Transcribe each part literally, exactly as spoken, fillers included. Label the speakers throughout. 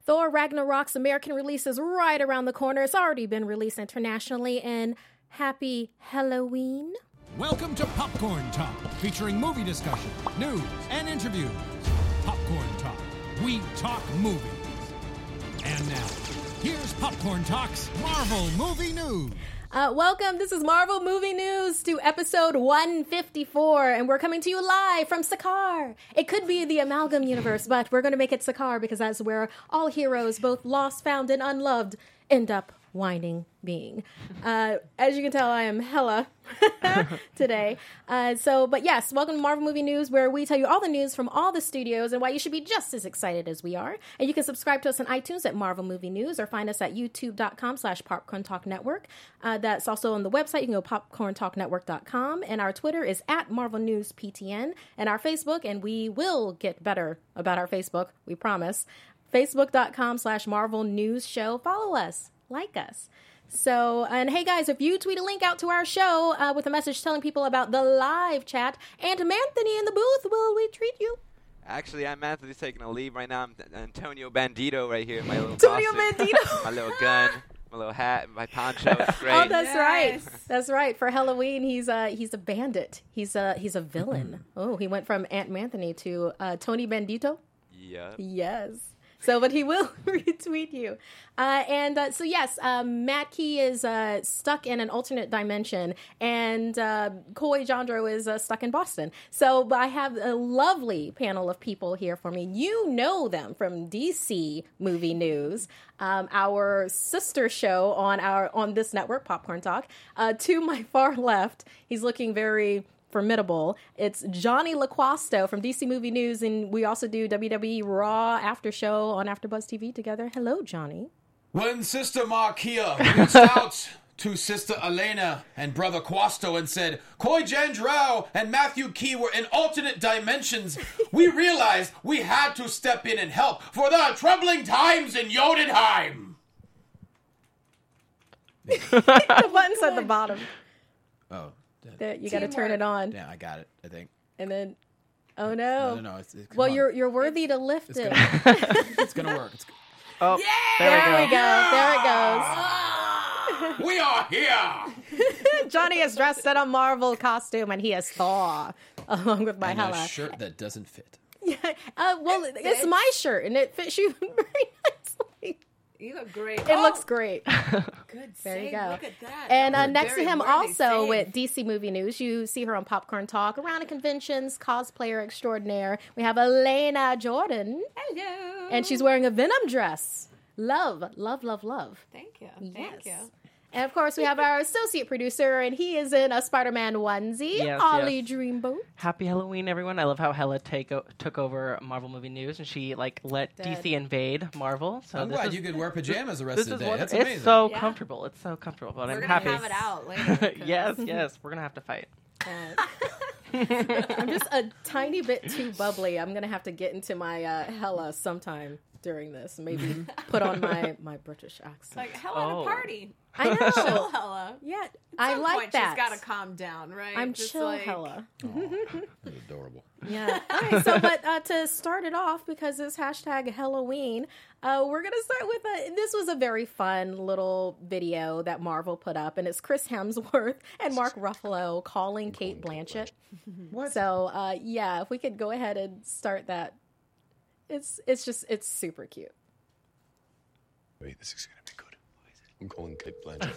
Speaker 1: Thor Ragnarok's American release is right around the corner. It's already been released internationally, and happy Halloween.
Speaker 2: Welcome to Popcorn Talk, featuring movie discussion, news, and interviews. Popcorn Talk. We talk movies. And now, here's Popcorn Talk's Marvel Movie News.
Speaker 1: Uh, welcome. This is Marvel Movie News to episode one fifty-four, and we're coming to you live from Sakaar. It could be the Amalgam Universe, but we're going to make it Sakaar because that's where all heroes, both lost, found, and unloved, end up winding being. Uh, as you can tell, I am hella today. Uh, so, but yes, welcome to Marvel Movie News, where we tell you all the news from all the studios and why you should be just as excited as we are. And you can subscribe to us on iTunes at Marvel Movie News or find us at youtube.com slash Popcorn Talk Network. Uh, that's also on the website. You can go popcorn talk network dot com. And our Twitter is at Marvel News P T N. And our Facebook, and we will get better about our Facebook, we promise, facebook.com slash Marvel News Show. Follow us. Like us. So, and hey guys, if you tweet a link out to our show uh, with a message telling people about the live chat, Aunt Anthony in the booth will retweet you.
Speaker 3: Actually, I'm Anthony's taking a leave right now. I'm Antonio Bandito right here in my little
Speaker 1: Antonio
Speaker 3: costume.
Speaker 1: Bandito.
Speaker 3: My little gun, my little hat, my poncho. It's great.
Speaker 1: Oh, that's
Speaker 4: Yes.
Speaker 1: right. That's right. For Halloween, he's a he's a bandit. He's a he's a villain. Oh, he went from Aunt Anthony to uh, Tony Bandito.
Speaker 3: Yeah.
Speaker 1: Yes. So, but he will retweet you. Uh, and uh, so, yes, um, Matt Key is uh, stuck in an alternate dimension, and uh, Coy Jandro is uh, stuck in Boston. So, but I have a lovely panel of people here for me. You know them from D C Movie News, um, our sister show on our on this network, Popcorn Talk. Uh, to my far left, he's looking very formidable. It's Johnny LaQuasto from D C Movie News, and we also do W W E Raw after show on AfterBuzz T V together. Hello, Johnny.
Speaker 5: When Sister Markia reached out to Sister Elena and Brother Quasto and said, Coy Jandreau and Matthew Key were in alternate dimensions, we realized we had to step in and help, for there are troubling times in Jotunheim.
Speaker 1: The button's at the bottom.
Speaker 5: Oh.
Speaker 1: There, you got to turn it on.
Speaker 5: Yeah, I got it, I think.
Speaker 1: And then, oh no.
Speaker 5: No, no, no. It's, it's,
Speaker 1: well,
Speaker 5: on.
Speaker 1: you're you're worthy to lift
Speaker 5: It's
Speaker 1: it.
Speaker 5: gonna, it's gonna work. It's,
Speaker 6: Oh,
Speaker 1: There
Speaker 6: there,
Speaker 1: we go. There it goes.
Speaker 5: we are here!
Speaker 1: Johnny is dressed in a Marvel costume, and he is Thor, along with my
Speaker 5: And
Speaker 1: Hela.
Speaker 5: a shirt that doesn't fit.
Speaker 1: Yeah. Uh, well, it's my shirt, and it fits you very nicely.
Speaker 4: You look great.
Speaker 1: It looks great.
Speaker 4: Good.
Speaker 1: There you
Speaker 4: save.
Speaker 1: go.
Speaker 4: Look at that.
Speaker 1: And
Speaker 4: That
Speaker 1: uh,
Speaker 4: was
Speaker 1: next to
Speaker 4: very
Speaker 1: him,
Speaker 4: worthy
Speaker 1: also
Speaker 4: save.
Speaker 1: with D C Movie News, you see her on Popcorn Talk, around at conventions, cosplayer extraordinaire. We have Elena Jordan,
Speaker 4: Hello.
Speaker 1: and she's wearing a Venom dress. Love, love, love, love.
Speaker 4: Thank you.
Speaker 1: Yes.
Speaker 4: Thank you.
Speaker 1: And of course, we have our associate producer, and he is in a Spider-Man onesie,
Speaker 6: Yes,
Speaker 1: Ollie
Speaker 6: yes.
Speaker 1: Dreamboat.
Speaker 6: Happy Halloween, everyone. I love how Hella take o- took over Marvel Movie News, and she, like, let
Speaker 1: Dead.
Speaker 6: D C invade Marvel. So
Speaker 5: I'm
Speaker 6: this
Speaker 5: glad
Speaker 6: is,
Speaker 5: you could wear pajamas the rest
Speaker 6: this
Speaker 5: of
Speaker 6: is
Speaker 5: the day.
Speaker 6: what,
Speaker 5: That's
Speaker 6: it's
Speaker 5: amazing.
Speaker 6: so
Speaker 4: Yeah.
Speaker 6: comfortable. It's so comfortable, but
Speaker 4: We're
Speaker 6: I'm
Speaker 4: gonna
Speaker 6: happy.
Speaker 4: have it out later. 'cause-
Speaker 6: yes, yes. We're going to have to fight.
Speaker 1: I'm just a tiny bit too bubbly. I'm going to have to get into my uh, Hella sometime during this. Maybe put on my, my British accent.
Speaker 4: Like hella at
Speaker 6: Oh.
Speaker 4: a party.
Speaker 1: I know.
Speaker 4: Chill hella.
Speaker 1: Yeah,
Speaker 4: At
Speaker 1: I
Speaker 4: some
Speaker 1: like
Speaker 4: point,
Speaker 1: that.
Speaker 4: She's got to calm down, right?
Speaker 1: I'm
Speaker 4: Just
Speaker 1: chill
Speaker 4: like,
Speaker 1: Hella.
Speaker 5: That's adorable.
Speaker 1: Yeah. All right. So, but uh, to start it off, because it's hashtag Halloween, uh, we're gonna start with a. This was a very fun little video that Marvel put up, and it's Chris Hemsworth and Mark Ruffalo calling Kate Blanchett.
Speaker 5: What?
Speaker 1: So, uh, yeah, if we could go ahead and start that, it's it's just it's super cute.
Speaker 7: Wait, this is gonna be good. I'm calling Kate Blanchett.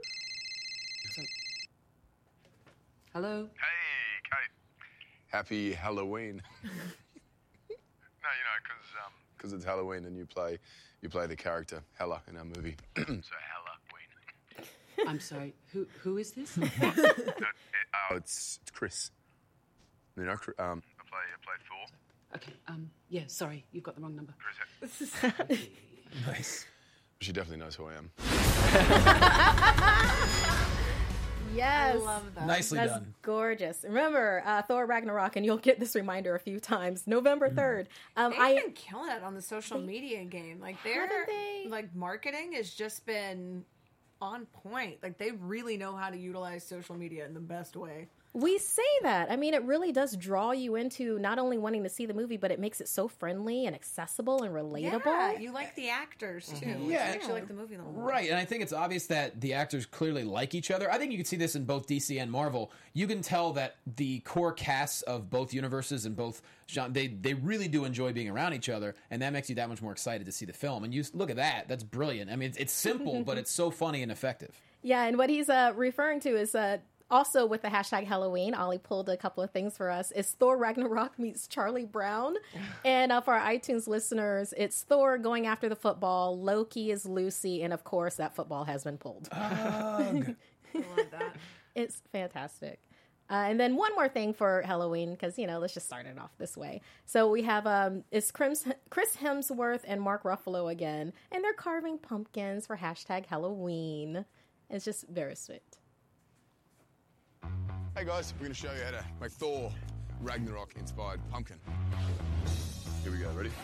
Speaker 8: Hello?
Speaker 7: Hey, Kate. Happy Halloween. no, you know, because um, cause it's Halloween and you play you play the character Hella in our movie. so Halloween.
Speaker 8: I'm sorry. Who who is this?
Speaker 7: no, it, oh, it's it's Chris. You know, Chris, um, I play I play Thor.
Speaker 8: Okay. Um. Yeah. Sorry, you've got the wrong number.
Speaker 7: Chris,
Speaker 5: Nice.
Speaker 7: she definitely knows who I am.
Speaker 1: Yes.
Speaker 4: I love that.
Speaker 5: Nicely
Speaker 1: That's
Speaker 5: done.
Speaker 1: gorgeous. Remember, uh, Thor Ragnarok, and you'll get this reminder a few times. November third. Um,
Speaker 4: They've
Speaker 1: I
Speaker 4: been killing it on the social media game. Like their
Speaker 1: Haven't they?
Speaker 4: like marketing has just been on point. Like they really know how to utilize social media in the best way.
Speaker 1: We say that. I mean, it really does draw you into not only wanting to see the movie, but it makes it so friendly and accessible and relatable.
Speaker 4: Yeah, you like the actors too.
Speaker 5: Mm-hmm.
Speaker 4: Which
Speaker 5: Yeah.
Speaker 4: makes you like the movie a little more.
Speaker 5: Right, and I think it's obvious that the actors clearly like each other. I think you can see this in both D C and Marvel. You can tell that the core casts of both universes and both genre, they they really do enjoy being around each other, and that makes you that much more excited to see the film. And you look at that; that's brilliant. I mean, it's, it's simple, but it's so funny and effective.
Speaker 1: Yeah, and what he's uh, referring to is uh, also with the hashtag Halloween. Ollie pulled a couple of things for us. Is Thor Ragnarok meets Charlie Brown, and uh, for our iTunes listeners, it's Thor going after the football. Loki is Lucy, and of course, that football has been pulled.
Speaker 5: Ugh.
Speaker 4: I love that.
Speaker 1: It's fantastic. Uh, and then one more thing for Halloween, because, you know, let's just start it off this way. So we have um, it's Chris Chris Hemsworth and Mark Ruffalo again, and they're carving pumpkins for hashtag Halloween. It's just very sweet.
Speaker 7: Hey guys, we're going to show you how to make Thor Ragnarok inspired pumpkin. Here we go, ready?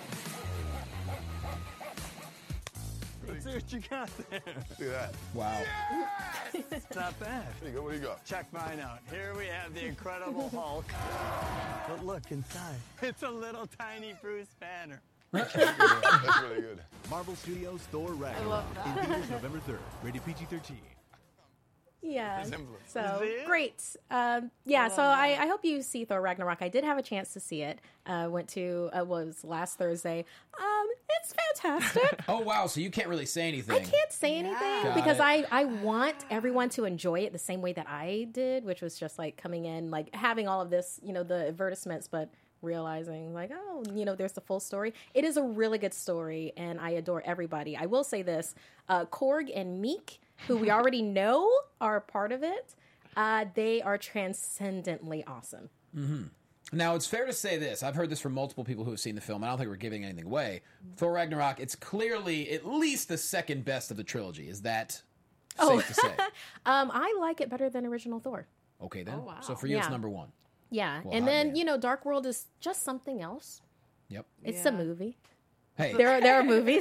Speaker 9: Let's see what you got there.
Speaker 7: Look at that.
Speaker 5: Wow.
Speaker 9: It's not bad.
Speaker 7: There you go, what do you got?
Speaker 9: Check mine out. Here we have the Incredible Hulk. But look inside. It's a little tiny Bruce Banner.
Speaker 7: That's really good.
Speaker 10: Marvel Studios Thor
Speaker 4: I
Speaker 10: Ragnarok
Speaker 4: love that.
Speaker 10: in theaters November third. Rated P G thirteen.
Speaker 1: Yeah.
Speaker 7: Resemblance.
Speaker 1: So
Speaker 9: Is it?
Speaker 1: great. Um, yeah. So I, I hope you see Thor Ragnarok. I did have a chance to see it. Uh, went to uh, was last Thursday. Um, it's fantastic.
Speaker 5: Oh wow! So you can't really say anything.
Speaker 1: I can't say anything
Speaker 5: Got
Speaker 1: because
Speaker 5: it.
Speaker 1: I, I want everyone to enjoy it the same way that I did, which was just like coming in, like having all of this, you know, the advertisements, but realizing like, oh, you know, there's the full story. It is a really good story, and I adore everybody. I will say this, uh, Korg and Meek, who we already know are a part of it, uh, they are transcendently awesome.
Speaker 5: Now, it's fair to say this. I've heard this from multiple people who have seen the film. I don't think we're giving anything away. Thor Ragnarok, it's clearly at least the second best of the trilogy. Is that safe
Speaker 1: Oh.
Speaker 5: to say?
Speaker 1: Um, I like it better than original Thor.
Speaker 5: Okay, then.
Speaker 4: Oh, wow.
Speaker 5: So for you, it's
Speaker 1: Yeah.
Speaker 5: number one.
Speaker 1: Yeah,
Speaker 5: Well,
Speaker 1: and
Speaker 5: hot
Speaker 1: then
Speaker 5: damn.
Speaker 1: you know, Dark World is just something else.
Speaker 5: Yep.
Speaker 1: It's
Speaker 4: Yeah.
Speaker 1: a movie.
Speaker 5: Hey,
Speaker 1: There are there are movies.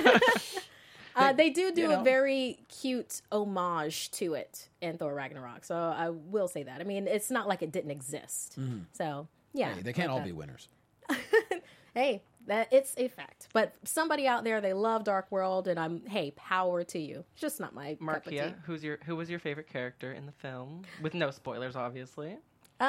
Speaker 1: uh, they do do
Speaker 5: you know.
Speaker 1: a very cute homage to it in Thor Ragnarok. So I will say that. I mean, it's not like it didn't exist. So yeah,
Speaker 5: hey, they can't
Speaker 1: like
Speaker 5: all
Speaker 1: that.
Speaker 5: be winners.
Speaker 1: Hey, that it's a fact. But somebody out there, they love Dark World, and I'm hey, power to you. It's just not my cup of tea.
Speaker 6: Markia, who's your who was your favorite character in the film? With no spoilers, obviously.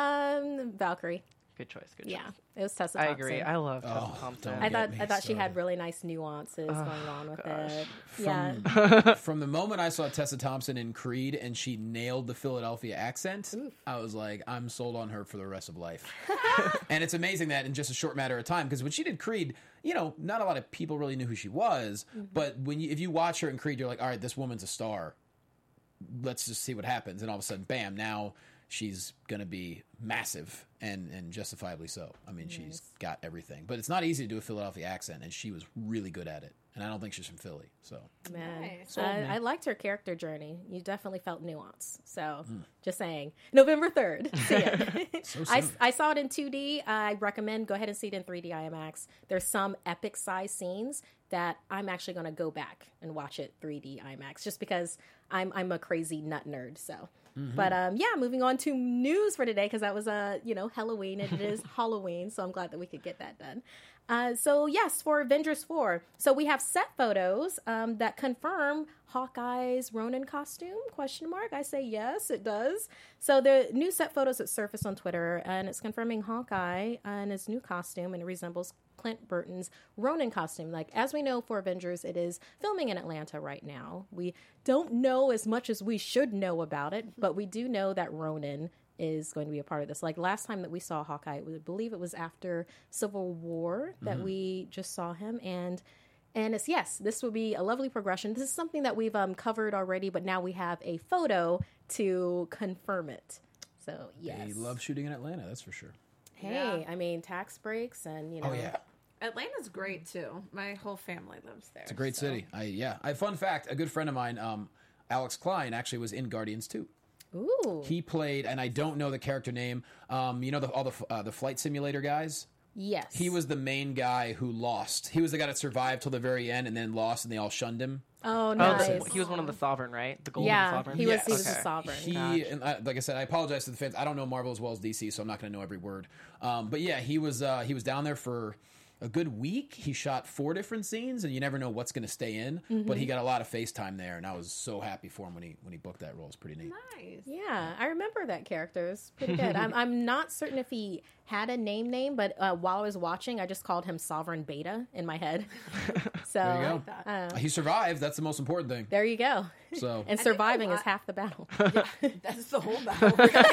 Speaker 1: Um, Valkyrie.
Speaker 6: Good choice. Good
Speaker 1: Yeah,
Speaker 6: choice.
Speaker 1: it was Tessa
Speaker 6: I
Speaker 1: Thompson.
Speaker 6: agree. I love Tessa
Speaker 5: Oh,
Speaker 6: Thompson.
Speaker 5: don't
Speaker 1: I
Speaker 5: get
Speaker 1: thought
Speaker 5: me
Speaker 1: I thought she had
Speaker 5: started.
Speaker 1: really nice nuances going on with
Speaker 6: gosh.
Speaker 1: it.
Speaker 5: From,
Speaker 1: Yeah.
Speaker 5: from the moment I saw Tessa Thompson in Creed and she nailed the Philadelphia accent, I was like, I'm sold on her for the rest of life. And it's amazing that in just a short matter of time, because when she did Creed, you know, not a lot of people really knew who she was, but when you, if you watch her in Creed, you're like, all right, this woman's a star. Let's just see what happens. And all of a sudden, bam, now she's going to be massive and, and justifiably so. I mean, she's got everything. But it's not easy to do a Philadelphia accent, and she was really good at it. And I don't think she's from Philly, so...
Speaker 1: Man,
Speaker 4: Nice.
Speaker 1: I, I liked her character journey. You definitely felt nuance. So, just saying. November third. See it.
Speaker 5: So
Speaker 1: I,
Speaker 5: soon.
Speaker 1: I saw it in two D. I recommend go ahead and see it in three D IMAX. There's some epic size scenes that I'm actually going to go back and watch it three D IMAX just because I'm I'm a crazy nut nerd. So, but um, yeah, moving on to news for today because that was a uh, you know Halloween and it is Halloween, so I'm glad that we could get that done. Uh, so yes, for Avengers four. So we have set photos um, that confirm Hawkeye's Ronin costume, question mark. I say yes, it does. So the new set photos that surfaced on Twitter, and it's confirming Hawkeye and his new costume, and it resembles Clint Burton's Ronin costume. Like, as we know for Avengers, it is filming in Atlanta right now. We don't know as much as we should know about it, but we do know that Ronin is going to be a part of this. Like last time that we saw Hawkeye, I believe it was after Civil War that
Speaker 5: Mm-hmm.
Speaker 1: we just saw him. And and it's, yes, this will be a lovely progression. This is something that we've um, covered already, but now we have a photo to confirm it. So, yes.
Speaker 5: They love shooting in Atlanta, that's for sure.
Speaker 1: Hey,
Speaker 4: Yeah.
Speaker 1: I mean, tax breaks and, you know.
Speaker 5: Oh, yeah.
Speaker 4: Atlanta's great too. My whole family lives there.
Speaker 5: It's a great
Speaker 4: so.
Speaker 5: city. I Yeah. I, fun fact, a good friend of mine, um, Alex Klein, actually was in Guardians two.
Speaker 1: Ooh.
Speaker 5: He played, and I don't know the character name. Um, you know the, all the uh, the flight simulator guys.
Speaker 1: Yes.
Speaker 5: He was the main guy who lost. He was the guy that survived till the very end and then lost, and they all shunned him.
Speaker 1: Oh,
Speaker 6: Oh,
Speaker 1: nice.
Speaker 6: the- he was one of the Sovereign, right? The Golden
Speaker 1: Yeah,
Speaker 6: Sovereign.
Speaker 1: he was- he was
Speaker 5: Yes.
Speaker 1: a sovereign.
Speaker 5: He,
Speaker 6: Gotcha.
Speaker 5: and I, like I said, I apologize to the fans. I don't know Marvel as well as D C, so I'm not going to know every word. Um, but yeah, he was uh, he was down there for a good week. He shot four different scenes, and you never know what's going to stay in.
Speaker 1: Mm-hmm.
Speaker 5: But he got a lot of FaceTime there, and I was so happy for him when he when he booked that role. It's pretty neat.
Speaker 4: Nice.
Speaker 1: Yeah, I remember that character. It's pretty good. I'm, I'm not certain if he had a name name, but uh, while I was watching, I just called him Sovereign Beta in my head. So
Speaker 5: There you go.
Speaker 1: uh,
Speaker 5: He survived. That's the most important thing.
Speaker 1: there you go.
Speaker 5: So
Speaker 1: And
Speaker 4: think a
Speaker 1: surviving is
Speaker 4: lot-
Speaker 1: half the battle.
Speaker 4: That's the whole battle.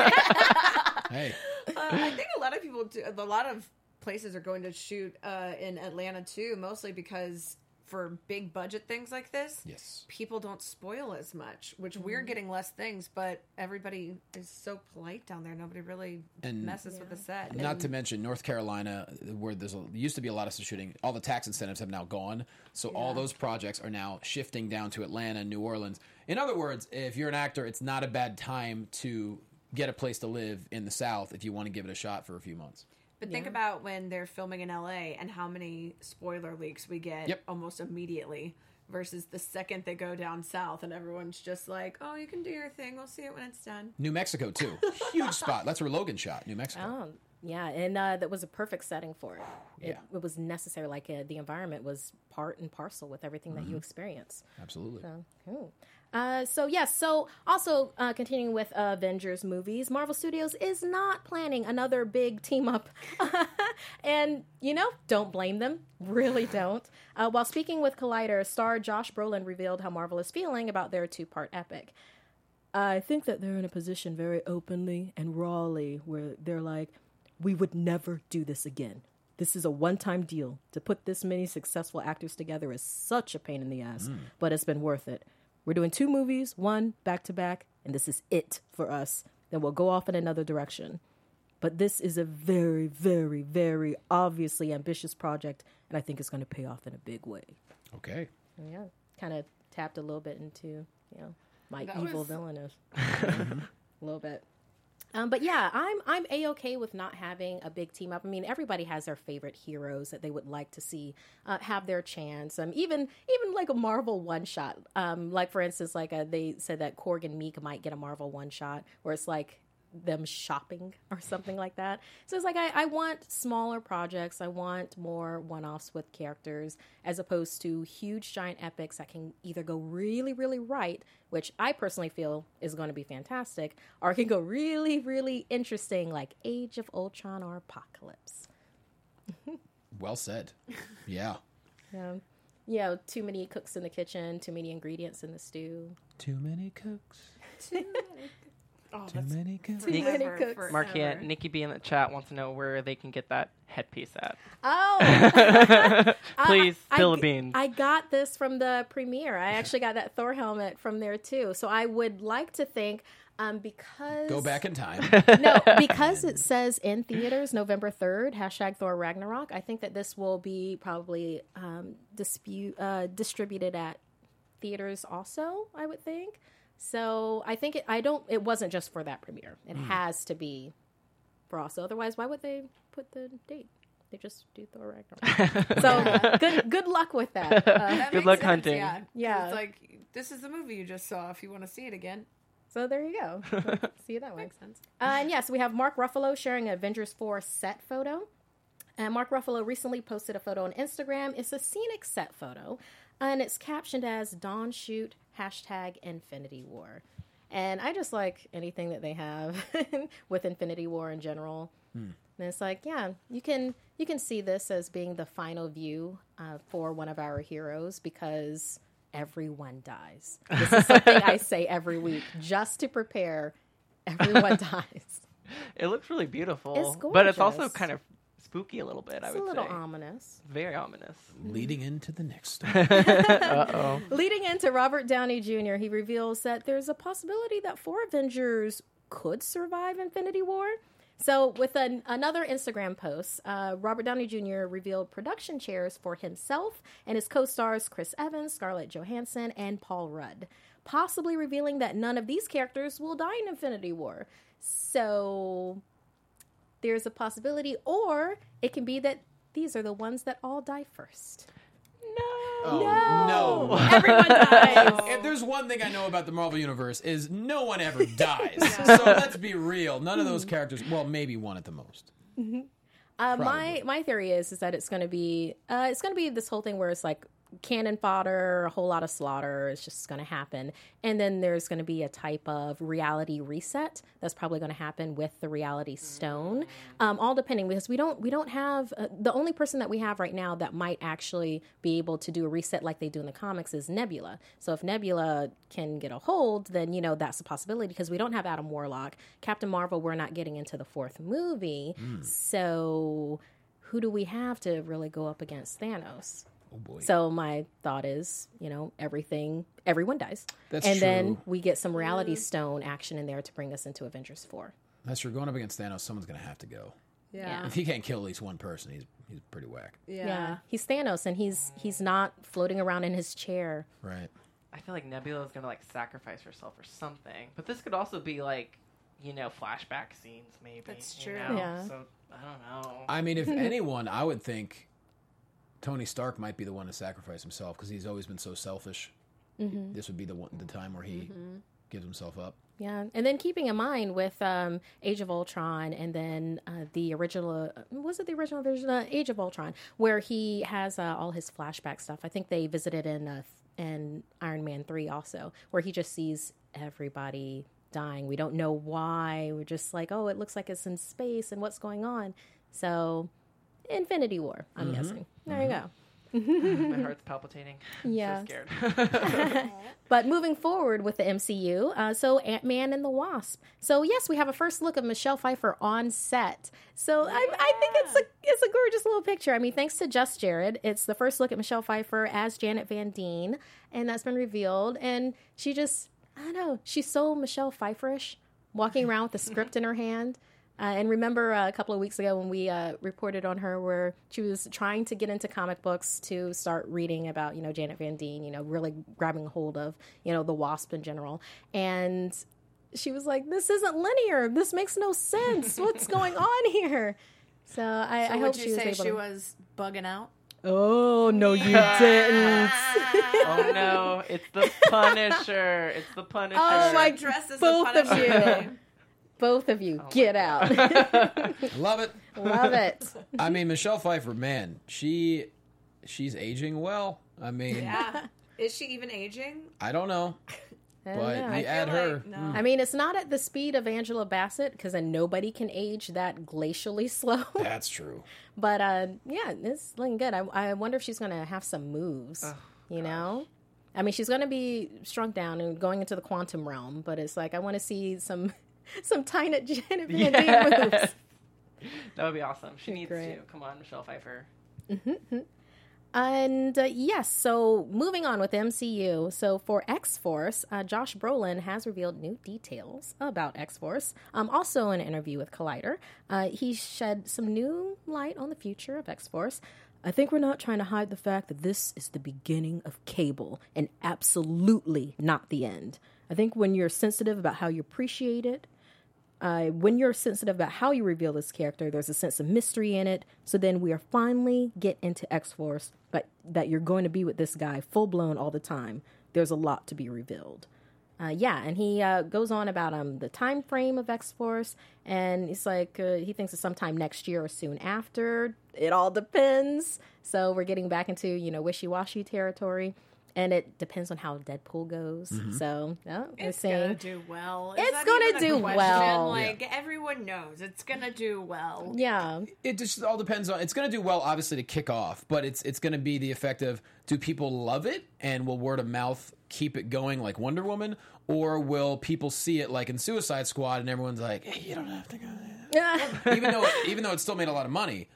Speaker 5: hey,
Speaker 4: Uh, I think a lot of people do. A lot of places are going to shoot uh, in Atlanta too, mostly because for big budget things like this,
Speaker 5: yes.
Speaker 4: people don't spoil as much. Which we're getting less things, but everybody is so polite down there. Nobody really
Speaker 5: And-
Speaker 4: messes with the set.
Speaker 5: Not
Speaker 4: And-
Speaker 5: to mention North Carolina, where there's a, used to be a lot of shooting. All the tax incentives have now gone, so all those projects are now shifting down to Atlanta and New Orleans. In other words, if you're an actor, it's not a bad time to get a place to live in the South if you want to give it a shot for a few months.
Speaker 4: But think about when they're filming in L A and how many spoiler leaks we get
Speaker 5: Yep.
Speaker 4: almost immediately versus the second they go down south and everyone's just like, oh, you can do your thing. We'll see it when it's done.
Speaker 5: New Mexico too, huge spot. That's where Logan shot. New Mexico.
Speaker 1: Oh, yeah, and uh, that was a perfect setting for it. It,
Speaker 5: Yeah.
Speaker 1: it was necessary. Like uh, the environment was part and parcel with everything that you experience.
Speaker 5: Absolutely.
Speaker 1: So, cool. Uh, so yes, so also uh, continuing with uh, Avengers movies, Marvel Studios is not planning another big team up, and you know, don't blame them, really don't. Uh, while speaking with Collider, star Josh Brolin revealed how Marvel is feeling about their two-part epic. I think that they're in a position very openly and rawly where they're like, we would never do this again. This is a one-time deal. To put this many successful actors together is such a pain in the ass, but it's been worth it. We're doing two movies, one back-to-back, and this is it for us. Then we'll go off in another direction. But this is a very, very, very obviously ambitious project, and I think it's going to pay off in a big way.
Speaker 5: Okay.
Speaker 1: Yeah, kind of tapped a little bit into, you know, my
Speaker 4: That
Speaker 1: evil
Speaker 4: was-
Speaker 1: villainous. A little bit. Um, but yeah, I'm I'm a-okay with not having a big team up. I mean, everybody has their favorite heroes that they would like to see uh, have their chance. Um, even even like a Marvel one shot. Um, like for instance, like uh they said that Korg and Meek might get a Marvel one shot where it's like them shopping or something like that. So it's like I, I want smaller projects. I want more one-offs with characters as opposed to huge giant epics that can either go really, really right, which I personally feel is going to be fantastic, or it can go really, really interesting like Age of Ultron or Apocalypse.
Speaker 5: Well said. Yeah.
Speaker 1: Yeah. You know, too many cooks in the kitchen, too many ingredients in the stew.
Speaker 5: Too many cooks.
Speaker 4: Oh,
Speaker 5: Too many cooks.
Speaker 1: Too many
Speaker 4: forever,
Speaker 1: cooks.
Speaker 4: forever.
Speaker 6: Marquette, Nikki B in the chat wants to know where they can get that headpiece at.
Speaker 1: Oh,
Speaker 6: Please,
Speaker 1: I-
Speaker 6: spill
Speaker 1: I,
Speaker 6: the beans.
Speaker 1: I got this from the premiere. I actually got that Thor helmet from there too. So I would like to think, um, because
Speaker 5: Go back in time.
Speaker 1: no, because it says in theaters November third, hashtag Thor Ragnarok. I think that this will be probably um, dispute uh, distributed at theaters also. I would think. So I think it, I don't. It wasn't just for that premiere. It has to be for also. Otherwise, why would they put the date? They just do Thor Ragnarok. So good good luck with that. Uh,
Speaker 4: That
Speaker 6: Good
Speaker 4: makes
Speaker 6: luck
Speaker 4: sense,
Speaker 6: hunting.
Speaker 4: Yeah.
Speaker 1: Yeah.
Speaker 4: It's like, this is the movie you just saw if you want to see it again.
Speaker 1: so there you go. See you that way.
Speaker 4: Makes sense.
Speaker 1: Uh, and yes, we have Mark Ruffalo sharing an Avengers four set photo. And Mark Ruffalo recently posted a photo on Instagram. It's a scenic set photo, and it's captioned as Dawn Shoot hashtag Infinity War. And I just like anything that they have with Infinity War in general. And it's like, yeah, you can you can see this as being the final view uh, for one of our heroes because everyone dies. This is something I say every week just to prepare. Everyone dies.
Speaker 6: It looks really beautiful,
Speaker 1: It's
Speaker 6: but it's also
Speaker 1: gorgeous.
Speaker 6: kind of spooky a little bit. I
Speaker 1: It's a
Speaker 6: would
Speaker 1: little
Speaker 6: say
Speaker 1: ominous.
Speaker 6: very ominous.
Speaker 5: Leading into the next story.
Speaker 6: Uh oh.
Speaker 1: Leading into Robert Downey Junior, he reveals that there's a possibility that four Avengers could survive Infinity War. So with an, another Instagram post, uh, Robert Downey Junior revealed production chairs for himself and his co-stars Chris Evans, Scarlett Johansson, and Paul Rudd, possibly revealing that none of these characters will die in Infinity War. So there's a possibility, or it can be that these are the ones that all die first.
Speaker 5: Oh,
Speaker 1: No.
Speaker 5: no.
Speaker 1: Everyone dies.
Speaker 5: If there's one thing I know about the Marvel Universe is no one ever dies. So let's be real. None of those characters, well, maybe one at the most.
Speaker 1: Mm-hmm. Uh, my
Speaker 5: Probably.
Speaker 1: my theory is is that it's going to be uh, it's going to be this whole thing where it's like cannon fodder, a whole lot of slaughter is just going to happen, and then there's going to be a type of reality reset that's probably going to happen with the Reality Stone, um, all depending, because we don't we don't have uh, the only person that we have right now that might actually be able to do a reset like they do in the comics is Nebula. So if Nebula can get a hold, then you know that's a possibility, because we don't have Adam Warlock, Captain Marvel. We're not getting into the fourth movie,
Speaker 5: Mm.
Speaker 1: so who do we have to really go up against Thanos?
Speaker 5: Oh boy.
Speaker 1: So my thought is, you know, everything, everyone dies.
Speaker 5: That's
Speaker 1: and then
Speaker 5: true.
Speaker 1: we get some Reality Stone action in there to bring us into Avengers four.
Speaker 5: Unless you're going up against Thanos, someone's going to have to go.
Speaker 1: Yeah.
Speaker 5: If he can't kill at least one person, he's he's pretty whack.
Speaker 1: Yeah. He's Thanos, and he's he's not floating around in his chair.
Speaker 5: Right.
Speaker 6: I feel like Nebula is gonna like sacrifice herself or something, but this could also be like, you know, flashback scenes maybe.
Speaker 4: That's
Speaker 6: you
Speaker 4: true.
Speaker 6: know?
Speaker 1: Yeah.
Speaker 6: So I don't know.
Speaker 5: I mean, if anyone, I would think Tony Stark might be the one to sacrifice himself, because he's always been so selfish.
Speaker 1: Mhm.
Speaker 5: This would be the one, the time where he
Speaker 1: Mhm.
Speaker 5: gives himself up.
Speaker 1: Yeah, and then keeping in mind with um, Age of Ultron, and then uh, the original, uh, was it the original version? Uh, Age of Ultron, where he has uh, all his flashback stuff. I think they visited in uh, in Iron Man three also, where he just sees everybody dying. We don't know why. We're just like, oh, it looks like it's in space, and what's going on? So, Infinity War, I'm
Speaker 6: Mhm.
Speaker 1: guessing. There you go.
Speaker 6: My heart's palpitating.
Speaker 1: Yeah.
Speaker 6: I'm so scared.
Speaker 1: But moving forward with the M C U, uh, so Ant-Man and the Wasp. So yes, we have a first look of Michelle Pfeiffer on set. So I, I think it's a it's a gorgeous little picture. I mean, thanks to Just Jared, it's the first look at Michelle Pfeiffer as Janet Van Dyne, and that's been revealed. And she just, I don't know, she's so Michelle Pfeifferish, walking around with a script in her hand. Uh, and remember uh, a couple of weeks ago when we uh, reported on her where she was trying to get into comic books to start reading about, you know, Janet Van Dyne, you know, really grabbing hold of, you know, the Wasp in general. And she was like, this isn't linear. This makes no sense. What's going on here? So I,
Speaker 4: So
Speaker 1: I
Speaker 4: would
Speaker 1: hope
Speaker 4: you
Speaker 1: she was
Speaker 4: say
Speaker 1: able
Speaker 4: she
Speaker 1: to...
Speaker 4: was bugging out?
Speaker 1: Oh, no, you didn't.
Speaker 6: Oh no, it's the Punisher. It's the Punisher.
Speaker 1: Oh, my
Speaker 4: dress as the
Speaker 1: both of
Speaker 4: Punisher.
Speaker 1: you. Both of you, get out.
Speaker 5: Love it.
Speaker 1: Love it.
Speaker 5: I mean, Michelle Pfeiffer, man, she she's aging well. I mean,
Speaker 4: Yeah. Is she even aging?
Speaker 5: I don't know.
Speaker 1: I don't
Speaker 5: But
Speaker 1: know.
Speaker 5: we
Speaker 1: I
Speaker 5: add
Speaker 4: feel
Speaker 5: her.
Speaker 4: like- no.
Speaker 5: mm.
Speaker 1: I mean, it's not at the speed of Angela Bassett, because then nobody can age that glacially slow.
Speaker 5: That's true.
Speaker 1: But uh, yeah, it's looking good. I, I wonder if she's going to have some moves,
Speaker 6: Oh,
Speaker 1: you know? I mean, she's going to be shrunk down and going into the quantum realm, but it's like, I want to see some some tiny Janet Van Dyne
Speaker 6: Yeah.
Speaker 1: moves.
Speaker 6: That would be awesome. She
Speaker 1: Be
Speaker 6: needs
Speaker 1: great.
Speaker 6: to. Come on, Michelle Pfeiffer.
Speaker 1: Mm-hmm. And uh, yes, so moving on with M C U. So for X-Force, uh, Josh Brolin has revealed new details about X-Force. Um, also in an interview with Collider, uh, he shed some new light on the future of X-Force. I think we're not trying to hide the fact that this is the beginning of Cable and absolutely not the end. I think when you're sensitive about how you appreciate it, Uh, when you're sensitive about how you reveal this character, there's a sense of mystery in it. So then we are finally get into X-Force, but that you're going to be with this guy full blown all the time. There's a lot to be revealed. Uh, yeah, and he uh, goes on about um the time frame of X-Force, and it's like uh, he thinks it's sometime next year or soon after. It all depends. So we're getting back into, you know, wishy-washy territory. And it depends on how Deadpool goes.
Speaker 5: Mhm.
Speaker 1: So, oh, we're
Speaker 4: It's
Speaker 1: seeing-
Speaker 4: gonna do well. Is
Speaker 1: It's
Speaker 4: that
Speaker 1: gonna
Speaker 4: even a
Speaker 1: do
Speaker 4: question?
Speaker 1: well.
Speaker 4: Like everyone knows, it's gonna do well.
Speaker 1: Yeah.
Speaker 5: It just all depends on. It's going to do well, obviously, to kick off, but it's it's going to be the effect of: do people love it, and will word of mouth keep it going like Wonder Woman, or will people see it like in Suicide Squad, and everyone's like, "Hey, you don't have to go there," even though even though it still made a lot of money.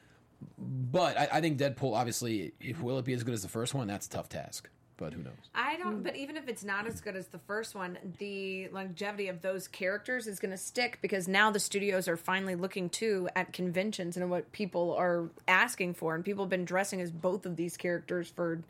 Speaker 5: But I, I think Deadpool, obviously, if, will it be as good as the first one? That's a tough task. But who knows?
Speaker 4: I don't. But even if it's not as good as the first one, the longevity of those characters is going to stick, because now the studios are finally looking too at conventions and what people are asking for, and people have been dressing as both of these characters for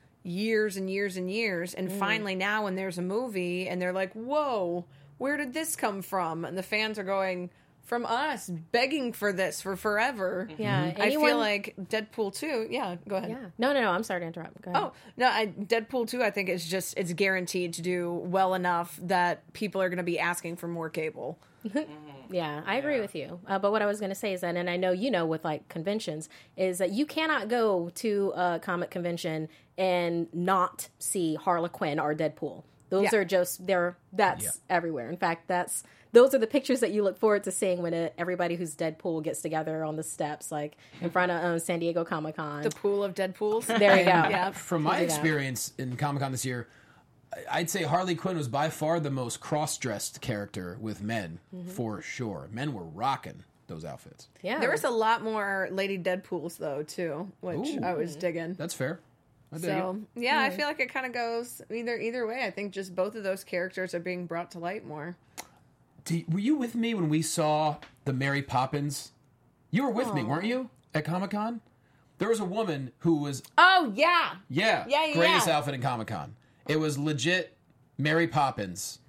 Speaker 4: years and years and years, and
Speaker 1: Mm.
Speaker 4: finally now when there's a movie and they're like, "Whoa, where did this come from?" and the fans are going, from us begging for this for forever.
Speaker 1: Yeah,
Speaker 4: I
Speaker 1: anyone-
Speaker 4: feel like Deadpool two. Yeah, go ahead.
Speaker 1: Yeah. No, no, no. I'm sorry to interrupt. Go ahead.
Speaker 4: Oh no, I, Deadpool two. I think is just it's guaranteed to do well enough that people are going to be asking for more cable.
Speaker 1: Yeah, I agree with you. Uh, but what I was going to say is that, and I know you know with like conventions, is that you cannot go to a comic convention and not see Harley Quinn or Deadpool. Those
Speaker 4: Yeah.
Speaker 1: are just they're that's
Speaker 11: Yeah.
Speaker 1: everywhere. In fact, that's those are the pictures that you look forward to seeing when it, everybody who's Deadpool gets together on the steps, like in front of um, San Diego Comic Con.
Speaker 4: The pool of Deadpools.
Speaker 1: There you go.
Speaker 4: Yeah.
Speaker 11: From
Speaker 1: We'll
Speaker 11: my
Speaker 1: do that.
Speaker 11: experience in Comic Con this year, I- I'd say Harley Quinn was by far the most cross-dressed character with men, for sure. Men were rocking those outfits.
Speaker 1: Yeah,
Speaker 4: There was a lot more Lady Deadpools though too, which
Speaker 11: Ooh.
Speaker 4: I was digging.
Speaker 11: That's fair. I dig
Speaker 4: So
Speaker 11: it.
Speaker 4: yeah, I feel like it kind of goes either either way. I think just both of those characters are being brought to light more.
Speaker 11: Do- were you with me when we saw the Mary Poppins? You were with me, weren't you, at Comic Con? There was a woman who was,
Speaker 4: Oh yeah,
Speaker 11: yeah,
Speaker 4: Yeah, yeah,
Speaker 11: greatest
Speaker 4: yeah.
Speaker 11: outfit in Comic Con. It was legit Mary Poppins.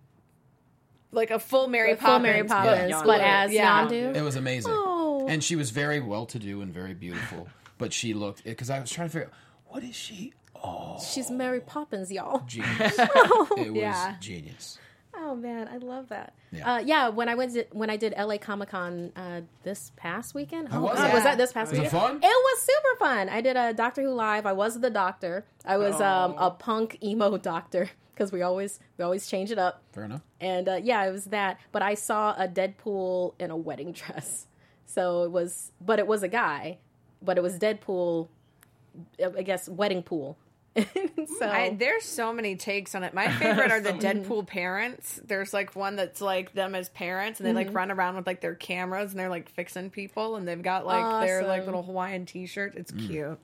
Speaker 4: like a full Mary
Speaker 1: Like full
Speaker 4: Poppins.
Speaker 1: Mary Poppins,
Speaker 6: Yeah.
Speaker 1: but as
Speaker 4: Yeah.
Speaker 1: Yondu.
Speaker 11: It was amazing.
Speaker 1: Oh.
Speaker 11: And she was very well-to-do and very beautiful. But she looked, because I was trying to figure out, what is she? Oh,
Speaker 1: She's Mary Poppins, y'all.
Speaker 11: genius. It was
Speaker 4: Yeah.
Speaker 11: genius.
Speaker 1: Oh man, I love that.
Speaker 11: Yeah.
Speaker 1: Yeah, uh, yeah when I went to, when I did L A Comic Con uh, this past weekend.
Speaker 11: How
Speaker 1: Oh,
Speaker 11: was
Speaker 1: God,
Speaker 11: it?
Speaker 1: was that this past
Speaker 11: Was it
Speaker 1: weekend?
Speaker 11: fun?
Speaker 1: It was super fun. I did a Doctor Who live. I was the Doctor. I was um, a punk emo Doctor because we always we always change it up.
Speaker 11: Fair enough.
Speaker 1: And uh, yeah, it was that. But I saw a Deadpool in a wedding dress. So it was, but it was a guy. But it was Deadpool, I guess, wedding pool. so
Speaker 4: I, there's so many takes on it. My favorite are the Deadpool parents. There's like one that's like them as parents, and they like run around with like their cameras and they're like fixing people, and they've got like their like
Speaker 1: Awesome.
Speaker 4: little Hawaiian T-shirt. It's cute.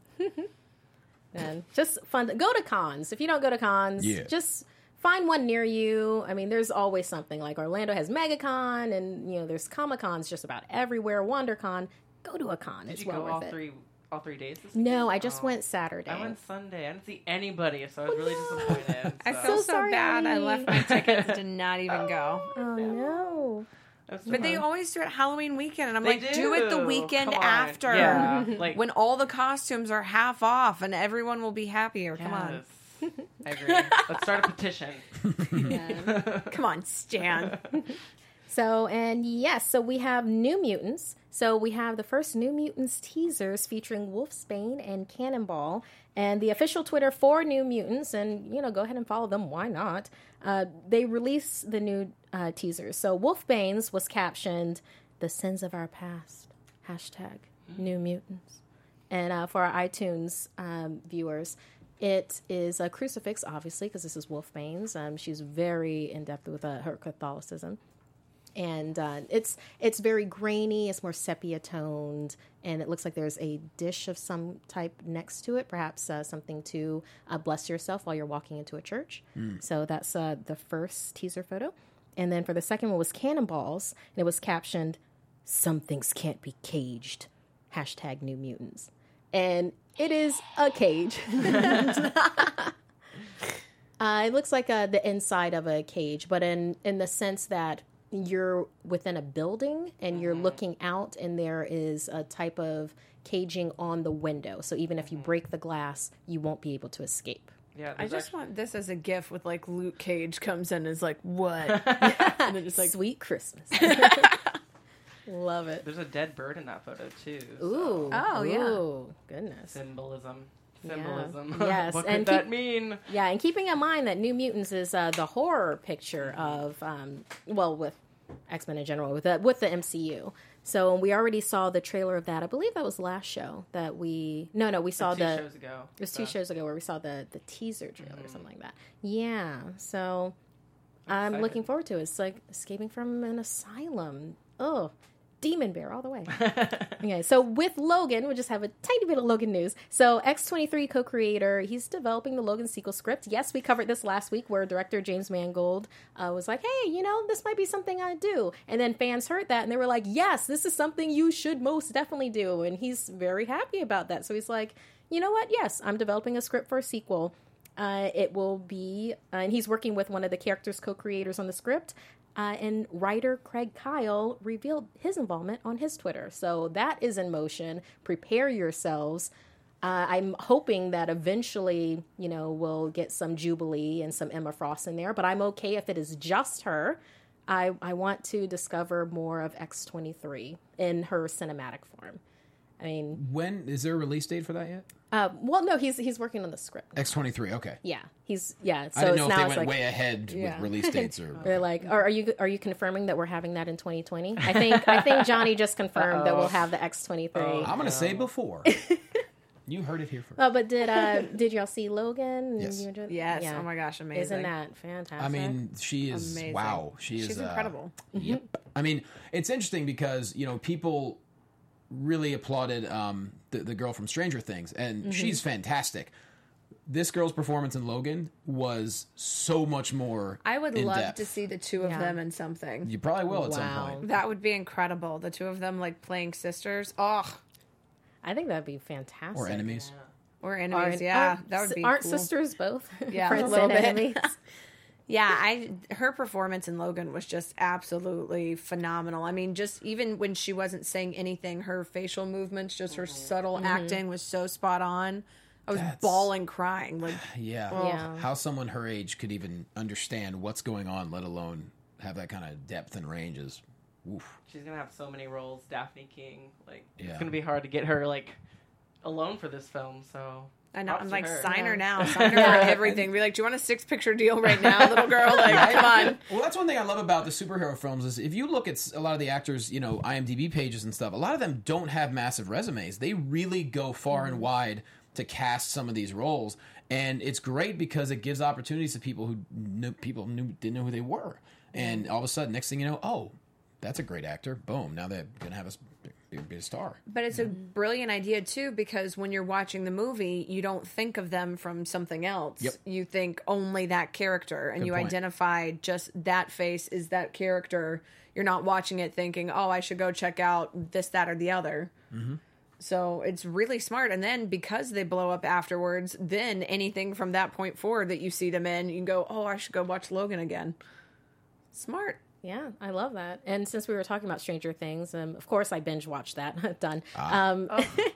Speaker 1: and just fun. To, go to cons. If you don't go to cons,
Speaker 11: Yeah.
Speaker 1: just find one near you. I mean, there's always something. Like Orlando has MegaCon, and you know, there's Comic Cons just about everywhere. WonderCon. Go to a con.
Speaker 6: Did
Speaker 1: It's
Speaker 6: you
Speaker 1: well
Speaker 6: go
Speaker 1: worth
Speaker 6: all
Speaker 1: it.
Speaker 6: three all three days this
Speaker 1: No,
Speaker 6: weekend?
Speaker 1: I just
Speaker 6: Oh.
Speaker 1: went Saturday.
Speaker 6: I went Sunday. I didn't see anybody, so I was really disappointed.
Speaker 4: I
Speaker 6: so.
Speaker 4: feel
Speaker 1: So
Speaker 4: so,
Speaker 1: sorry.
Speaker 4: bad. I left my tickets, did not even go.
Speaker 1: Oh no.
Speaker 6: It was
Speaker 4: But they
Speaker 6: fun.
Speaker 4: always do it Halloween weekend, and I'm
Speaker 6: They
Speaker 4: like, do it the
Speaker 6: do.
Speaker 4: weekend
Speaker 6: Come on.
Speaker 4: after,
Speaker 6: Yeah, like-
Speaker 4: when all the costumes are half off, and everyone will be happier. Come on,
Speaker 6: Yes. I agree. Let's start a petition.
Speaker 4: come on, Stan.
Speaker 1: So, and yes, so we have New Mutants. So we have the first New Mutants teasers featuring Wolfsbane and Cannonball. And the official Twitter for New Mutants, and, you know, go ahead and follow them. Why not? Uh, they release the new uh, teasers. So Wolfbane's was captioned, "The Sins of Our Past." Hashtag New Mutants. And uh, for our iTunes um, viewers, it is a crucifix, obviously, because this is Wolfbane's. Um, she's very in-depth with uh, her Catholicism. And uh, it's it's very grainy. It's more sepia toned, and it looks like there's a dish of some type next to it, perhaps uh, something to uh, bless yourself while you're walking into a church. So that's uh, the first teaser photo, and then for the second one was Cannonballs, and it was captioned, "Some things can't be caged." Hashtag New Mutants, and it is a cage. uh, it looks like uh, the inside of a cage, but in in the sense that you're within a building and you're looking out, and there is a type of caging on the window. So even if you break the glass, you won't be able to escape.
Speaker 6: Yeah,
Speaker 4: I
Speaker 6: there's
Speaker 4: just
Speaker 6: actually-
Speaker 4: want this as a gif with like Luke Cage comes in and is like, what? and then just like,
Speaker 1: Sweet Christmas. Love it.
Speaker 6: There's a dead bird in that photo too. so-
Speaker 1: Ooh.
Speaker 4: Oh, yeah.
Speaker 1: Ooh, goodness.
Speaker 6: Symbolism.
Speaker 1: Yeah.
Speaker 6: Symbolism.
Speaker 1: Yes,
Speaker 6: What
Speaker 1: and
Speaker 6: could that
Speaker 1: keep-
Speaker 6: mean?
Speaker 1: Yeah, and keeping in mind that New Mutants is uh, the horror picture of, um, well, with X-Men in general, with the, with the M C U. So we already saw the trailer of that. I believe that was the last show that we... No, no, we saw
Speaker 6: two
Speaker 1: the...
Speaker 6: shows ago.
Speaker 1: It was two
Speaker 6: so.
Speaker 1: shows ago where we saw the, the teaser trailer or something like that. Yeah, so I'm
Speaker 6: Excited.
Speaker 1: looking forward to it. It's like escaping from an asylum. Oh, Demon Bear all the way. Okay, so with Logan, we just have a tiny bit of Logan news. So X twenty-three co-creator, he's developing the Logan sequel script. Yes, we covered this last week where director James Mangold uh, was like, hey, you know, this might be something I do. And then fans heard that and they were like, yes, this is something you should most definitely do. And he's very happy about that. So he's like, you know what? Yes, I'm developing a script for a sequel. Uh, it will be, uh, and he's working with one of the characters' co-creators on the script. Uh, and writer Craig Kyle revealed his involvement on his Twitter. So that is in motion. Prepare yourselves. Uh, I'm hoping that eventually, you know, we'll get some Jubilee and some Emma Frost in there. But I'm okay if it is just her. I, I want to discover more of X twenty-three in her cinematic form. I mean,
Speaker 11: when is there a release date for that yet?
Speaker 1: Uh, well, no, he's he's working on the script.
Speaker 11: X twenty-three, okay.
Speaker 1: Yeah, he's yeah. So
Speaker 11: I didn't
Speaker 1: it's
Speaker 11: know if
Speaker 1: now
Speaker 11: they
Speaker 1: it's
Speaker 11: went
Speaker 1: like,
Speaker 11: way ahead
Speaker 1: yeah.
Speaker 11: with release dates or.
Speaker 1: They're like, are, are you are you confirming that we're having that in twenty twenty? I think I think Johnny just confirmed Uh-oh. that we'll have the X twenty-three.
Speaker 11: Oh, I'm gonna say before. You heard it here first.
Speaker 1: Oh, but did uh did y'all see Logan?
Speaker 11: Yes.
Speaker 1: You enjoyed-
Speaker 4: Yes.
Speaker 1: Yeah.
Speaker 4: Oh my gosh, amazing.
Speaker 1: Isn't that fantastic?
Speaker 11: I mean, she is
Speaker 4: Amazing.
Speaker 11: wow. She is
Speaker 4: She's
Speaker 11: uh,
Speaker 4: incredible.
Speaker 11: Yep. I mean, it's interesting because you know people really applauded um, the the girl from Stranger Things, and
Speaker 4: Mhm.
Speaker 11: she's fantastic. This girl's performance in Logan was so much more.
Speaker 4: I would
Speaker 11: in
Speaker 4: love
Speaker 11: depth.
Speaker 4: to see the two of
Speaker 1: Yeah.
Speaker 4: them in something.
Speaker 11: You probably will at some point.
Speaker 4: That would be incredible. The two of them like playing sisters. Oh,
Speaker 1: I think that'd be fantastic.
Speaker 11: Or enemies.
Speaker 4: Or enemies.
Speaker 1: Aren't-
Speaker 4: yeah,
Speaker 1: aren't-
Speaker 4: that would be.
Speaker 1: Aren't
Speaker 4: cool.
Speaker 1: sisters both?
Speaker 4: Yeah,
Speaker 1: Friends
Speaker 4: a little
Speaker 1: and
Speaker 4: bit.
Speaker 1: enemies?
Speaker 4: Yeah, I her performance in Logan was just absolutely phenomenal. I mean, just even when she wasn't saying anything, her facial movements, just her subtle
Speaker 1: Mhm.
Speaker 4: acting was so spot on. I was
Speaker 11: That's-
Speaker 4: bawling, crying. Like,
Speaker 11: Yeah.
Speaker 4: oh.
Speaker 1: Yeah.
Speaker 11: How someone her age could even understand what's going on, let alone have that kind of depth and range is. Oof.
Speaker 6: She's gonna have so many roles. Daphne King, like
Speaker 11: Yeah.
Speaker 6: it's gonna be hard to get her like alone for this film. So
Speaker 4: I know.
Speaker 6: props
Speaker 4: I'm
Speaker 6: to
Speaker 4: like,
Speaker 6: her.
Speaker 4: sign her
Speaker 6: Yeah.
Speaker 4: now. Sign her for everything. Be like, do you want a six picture deal right now, little girl? Like,
Speaker 11: Right?
Speaker 4: come on.
Speaker 11: Well, that's one thing I love about the superhero films is if you look at s- a lot of the actors, you know, I M D B pages and stuff, a lot of them don't have massive resumes. They really go far and wide to cast some of these roles, and it's great because it gives opportunities to people who knew, people knew didn't know who they were, and all of a sudden, next thing you know, oh, that's a great actor. Boom! Now they're gonna have us be, be a star.
Speaker 4: But it's a brilliant idea too, because when you're watching the movie, you don't think of them from something else.
Speaker 11: Yep.
Speaker 4: You think only that character, and
Speaker 11: Good
Speaker 4: you
Speaker 11: point.
Speaker 4: identify just that face is that character. You're not watching it thinking, "Oh, I should go check out this, that, or the other."
Speaker 11: Mm-hmm.
Speaker 4: So it's really smart. And then because they blow up afterwards, then anything from that point forward that you see them in, you can go, "Oh, I should go watch Logan again." Smart.
Speaker 1: Yeah, I love that. And since we were talking about Stranger Things, um, of course I binge watched that. Done.
Speaker 11: Ah.
Speaker 1: Um,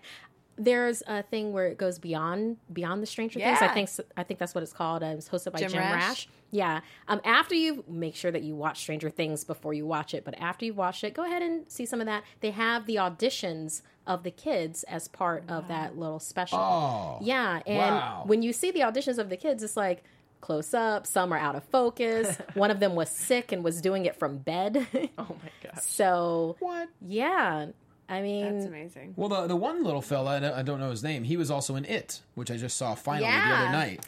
Speaker 1: there's a thing where it goes beyond beyond the Stranger Things.
Speaker 4: Yeah.
Speaker 1: I think I think that's what it's called. Uh, it's hosted by
Speaker 4: Jim
Speaker 1: Jim,
Speaker 4: Rash.
Speaker 1: Rash. Yeah. Um, after you make sure that you watch Stranger Things before you watch it, but after you've watched it, go ahead and see some of that. They have the auditions of the kids as part of that little special.
Speaker 11: Oh,
Speaker 1: Yeah, and
Speaker 11: wow.
Speaker 1: when you see the auditions of the kids, it's like close up. Some are out of focus. One of them was sick and was doing it from bed.
Speaker 6: Oh my gosh.
Speaker 1: So
Speaker 11: what?
Speaker 1: Yeah, I mean,
Speaker 4: That's amazing.
Speaker 11: Well, the the one little fella, I don't- I don't know his name. He was also in It, which I just saw finally the
Speaker 4: Yeah.
Speaker 11: other night.